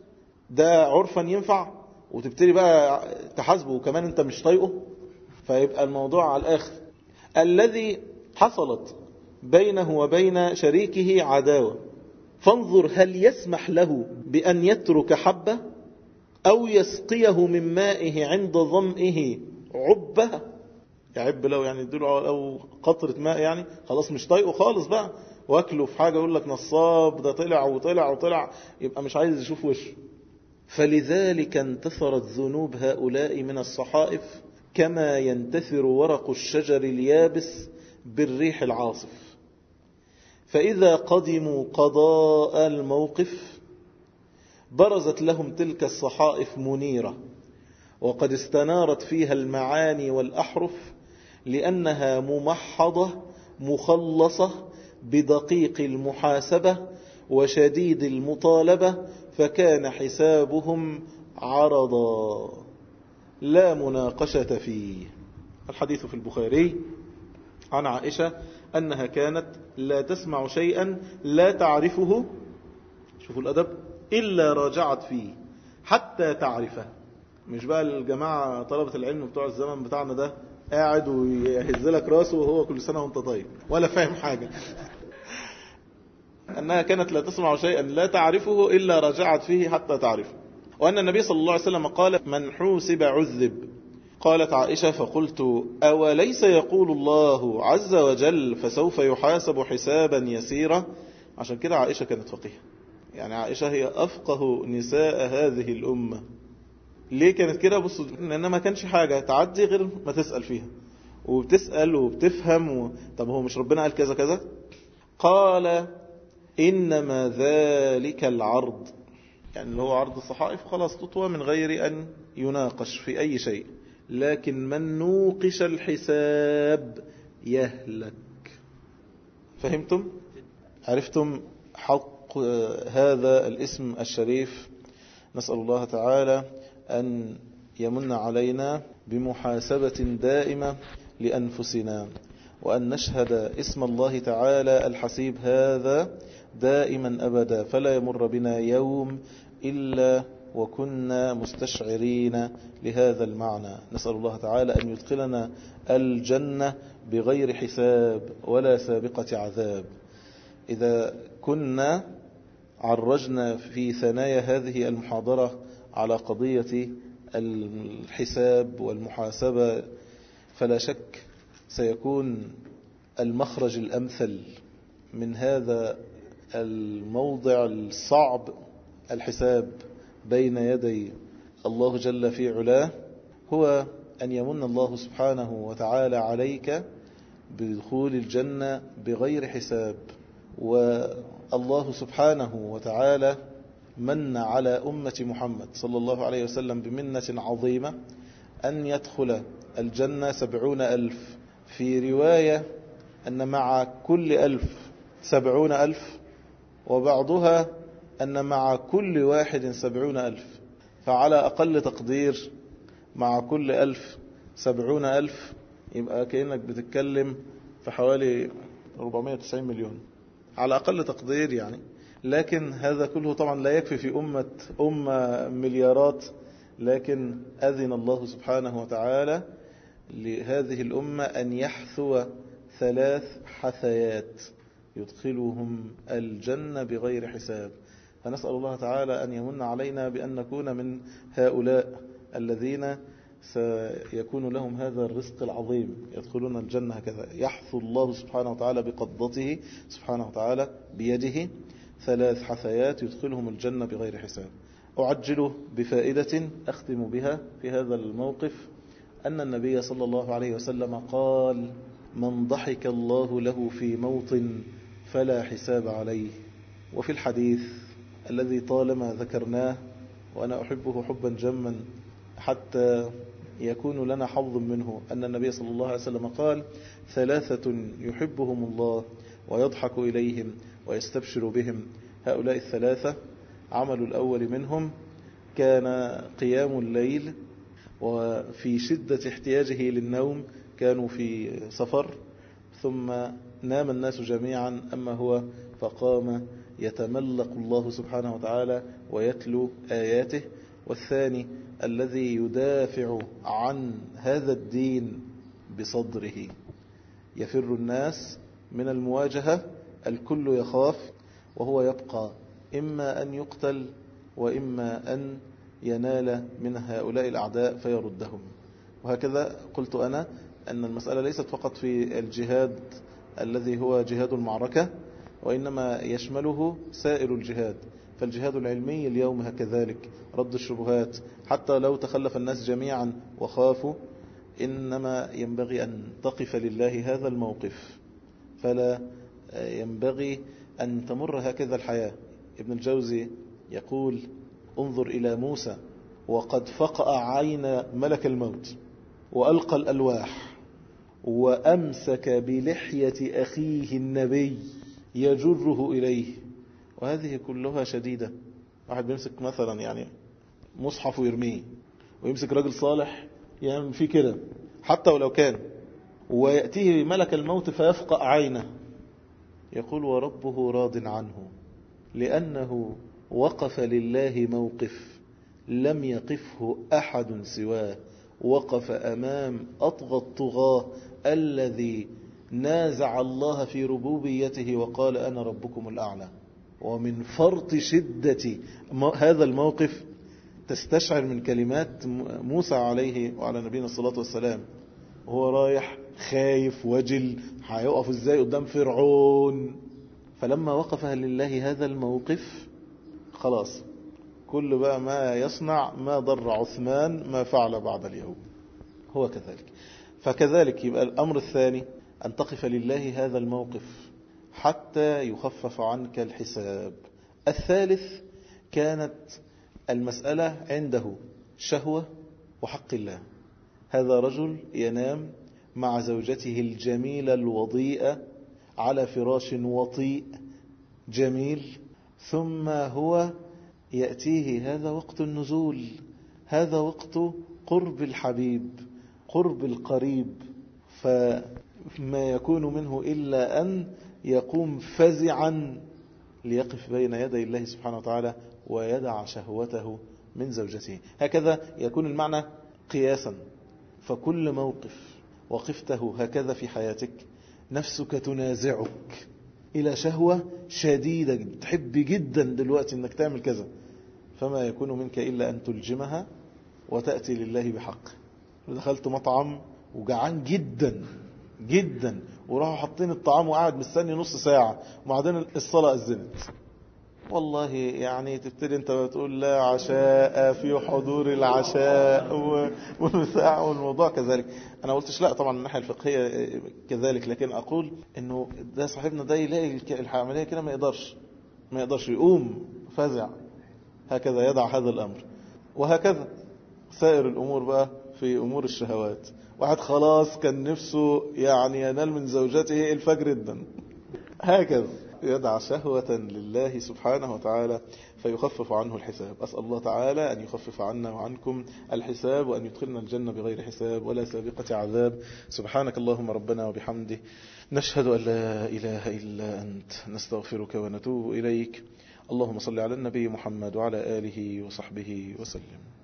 ده عرفا ينفع؟ وتبتدي بقى تحاسبه وكمان انت مش طايقه، فيبقى الموضوع على الاخر. الذي حصلت بينه وبين شريكه عداوة، فانظر هل يسمح له بأن يترك حبة أو يسقيه من مائه عند ظمئه عبة. يعب له يعني يديله أو قطرة ماء، يعني خلاص مش طايقه خالص بقى، واكله في حاجة يقول لك نصاب، ده طلع وطلع وطلع، يبقى مش عايز يشوف وشه. فلذلك انتثرت ذنوب هؤلاء من الصحائف كما ينتثر ورق الشجر اليابس بالريح العاصف. فإذا قدموا قضاء الموقف برزت لهم تلك الصحائف منيرة، وقد استنارت فيها المعاني والأحرف، لأنها ممحضة مخلصة بدقيق المحاسبة وشديد المطالبة، فكان حسابهم عرضا لا مناقشة فيه. الحديث في البخاري عن عائشة أنها كانت لا تسمع شيئا لا تعرفه، شوفوا الأدب، إلا راجعت فيه حتى تعرفه. مش بقى الجماعة طلبة العلم بتوع الزمن بتاعنا ده قاعد ويهز لك راسه وهو كل سنة وانت طيب ولا فاهم حاجة. أنها كانت لا تسمع شيئا لا تعرفه إلا راجعت فيه حتى تعرفه. وأن النبي صلى الله عليه وسلم قال: من حوسب عذب. قالت عائشة: فقلت: أوليس يقول الله عز وجل فسوف يحاسب حسابا يسيرا؟ عشان كده عائشة كانت فقيهة، يعني عائشة هي أفقه نساء هذه الأمة. ليه كانت كده؟ بصوا، لأنها ما كانش حاجة تعدي غير ما تسأل فيها، وبتسأل وبتفهم طب هو مش ربنا قال كذا كذا؟ قال: إنما ذلك العرض، يعني اللي هو عرض الصحائف خلاص تطوى من غير أن يناقش في أي شيء، لكن من نوقش الحساب يهلك. فهمتم؟ عرفتم حق هذا الاسم الشريف؟ نسأل الله تعالى أن يمن علينا بمحاسبة دائمة لأنفسنا، وأن نشهد اسم الله تعالى الحسيب هذا دائما أبدا، فلا يمر بنا يوم إلا وكنا مستشعرين لهذا المعنى. نسأل الله تعالى أن يدخلنا الجنة بغير حساب ولا سابقة عذاب. إذا كنا عرجنا في ثنايا هذه المحاضرة على قضية الحساب والمحاسبة، فلا شك سيكون المخرج الأمثل من هذا الموضع الصعب، الحساب بين يدي الله جل في علاه، هو أن يمن الله سبحانه وتعالى عليك بدخول الجنة بغير حساب. والله سبحانه وتعالى من على أمة محمد صلى الله عليه وسلم بمنة عظيمة أن يدخل الجنة 70,000. في رواية أن مع كل 1000 70,000، وبعضها أن مع كل واحد 70,000. فعلى أقل تقدير مع كل 1000 70,000، يبقى كأنك بتتكلم في حوالي 490 مليون على أقل تقدير يعني. لكن هذا كله طبعا لا يكفي في أمة مليارات، لكن أذن الله سبحانه وتعالى لهذه الأمة أن يحثو 3 حثيات يدخلهم الجنة بغير حساب. فنسأل الله تعالى أن يمن علينا بأن نكون من هؤلاء الذين سيكون لهم هذا الرزق العظيم، يدخلون الجنة هكذا. يحثو الله سبحانه وتعالى بقبضته سبحانه وتعالى بيده 3 حثيات يدخلهم الجنة بغير حساب. أعجل بفائدة أختم بها في هذا الموقف، أن النبي صلى الله عليه وسلم قال: من ضحك الله له في موطن فلا حساب عليه. وفي الحديث الذي طالما ذكرناه وأنا أحبه حبا جما حتى يكون لنا حظ منه، أن النبي صلى الله عليه وسلم قال: 3 يحبهم الله ويضحك إليهم ويستبشر بهم. هؤلاء 3 عمل الأول منهم كان قيام الليل، وفي شدة احتياجه للنوم كانوا في سفر، ثم نام الناس جميعا، أما هو فقام يتملق الله سبحانه وتعالى ويتلو آياته. والثاني الذي يدافع عن هذا الدين بصدره، يفر الناس من المواجهة، الكل يخاف، وهو يبقى إما أن يقتل وإما أن ينال من هؤلاء الأعداء فيردهم. وهكذا قلت أنا أن المسألة ليست فقط في الجهاد الذي هو جهاد المعركة، وإنما يشمله سائر الجهاد. فالجهاد العلمي اليوم كذلك، رد الشبهات، حتى لو تخلف الناس جميعا وخافوا، إنما ينبغي أن تقف لله هذا الموقف، فلا ينبغي أن تمر هكذا الحياة. ابن الجوزي يقول: انظر إلى موسى وقد فقأ عين ملك الموت وألقى الألواح وأمسك بلحية أخيه النبي يجره إليه. وهذه كلها شديدة. واحد بيمسك مثلا يعني مصحف ويرميه، ويمسك راجل صالح يعمل فيه كده حتى ولو كان، ويأتيه ملك الموت فيفقأ عينه، يقول وربه راض عنه، لأنه وقف لله موقف لم يقفه أحد سواه، وقف أمام أطغى الطغاة الذي نازع الله في ربوبيته وقال أنا ربكم الأعلى. ومن فرط شدة هذا الموقف تستشعر من كلمات موسى عليه وعلى نبينا الصلاة والسلام وهو رايح خايف وجل، هيقف ازاي قدام فرعون. فلما وقف لله هذا الموقف خلاص، كل بقى ما يصنع ما ضر عثمان ما فعل بعد اليوم. هو كذلك. فكذلك يبقى الأمر الثاني أن تقف لله هذا الموقف حتى يخفف عنك الحساب. الثالث كانت المسألة عنده شهوة وحق الله. هذا رجل ينام مع زوجته الجميلة الوضيئة على فراش وطيء جميل، ثم هو يأتيه هذا وقت النزول، هذا وقت قرب الحبيب، قرب القريب، فما يكون منه إلا أن يقوم فزعا ليقف بين يدي الله سبحانه وتعالى ويدع شهوته من زوجته. هكذا يكون المعنى قياسا. فكل موقف وقفته هكذا في حياتك نفسك تنازعك إلى شهوة شديدة، تحب جدا دلوقتي أنك تعمل كذا، فما يكون منك إلا أن تلجمها وتأتي لله بحق. دخلت مطعم وجعان جدا جدا، وراحوا حاطين الطعام وقاعد مستني نص ساعة، وبعدين الصلاة أذنت. والله يعني تبتدي انت بتقول لا عشاء في حضور العشاء والمساع والموضوع كذلك. انا قلتش لا طبعا الناحية الفقهية كذلك، لكن اقول انه ده صاحبنا ده يلاقي العملية كده ما يقدرش يقوم فزع. هكذا يدع هذا الامر. وهكذا سائر الامور بقى في امور الشهوات. واحد خلاص كان نفسه يعني ينال من زوجته الفجر جدا، هكذا يدع شهوة لله سبحانه وتعالى فيخفف عنه الحساب. أسأل الله تعالى أن يخفف عنا وعنكم الحساب، وأن يدخلنا الجنة بغير حساب ولا سابقة عذاب. سبحانك اللهم ربنا وبحمده، نشهد أن لا إله إلا أنت، نستغفرك ونتوب إليك. اللهم صل على النبي محمد وعلى آله وصحبه وسلم.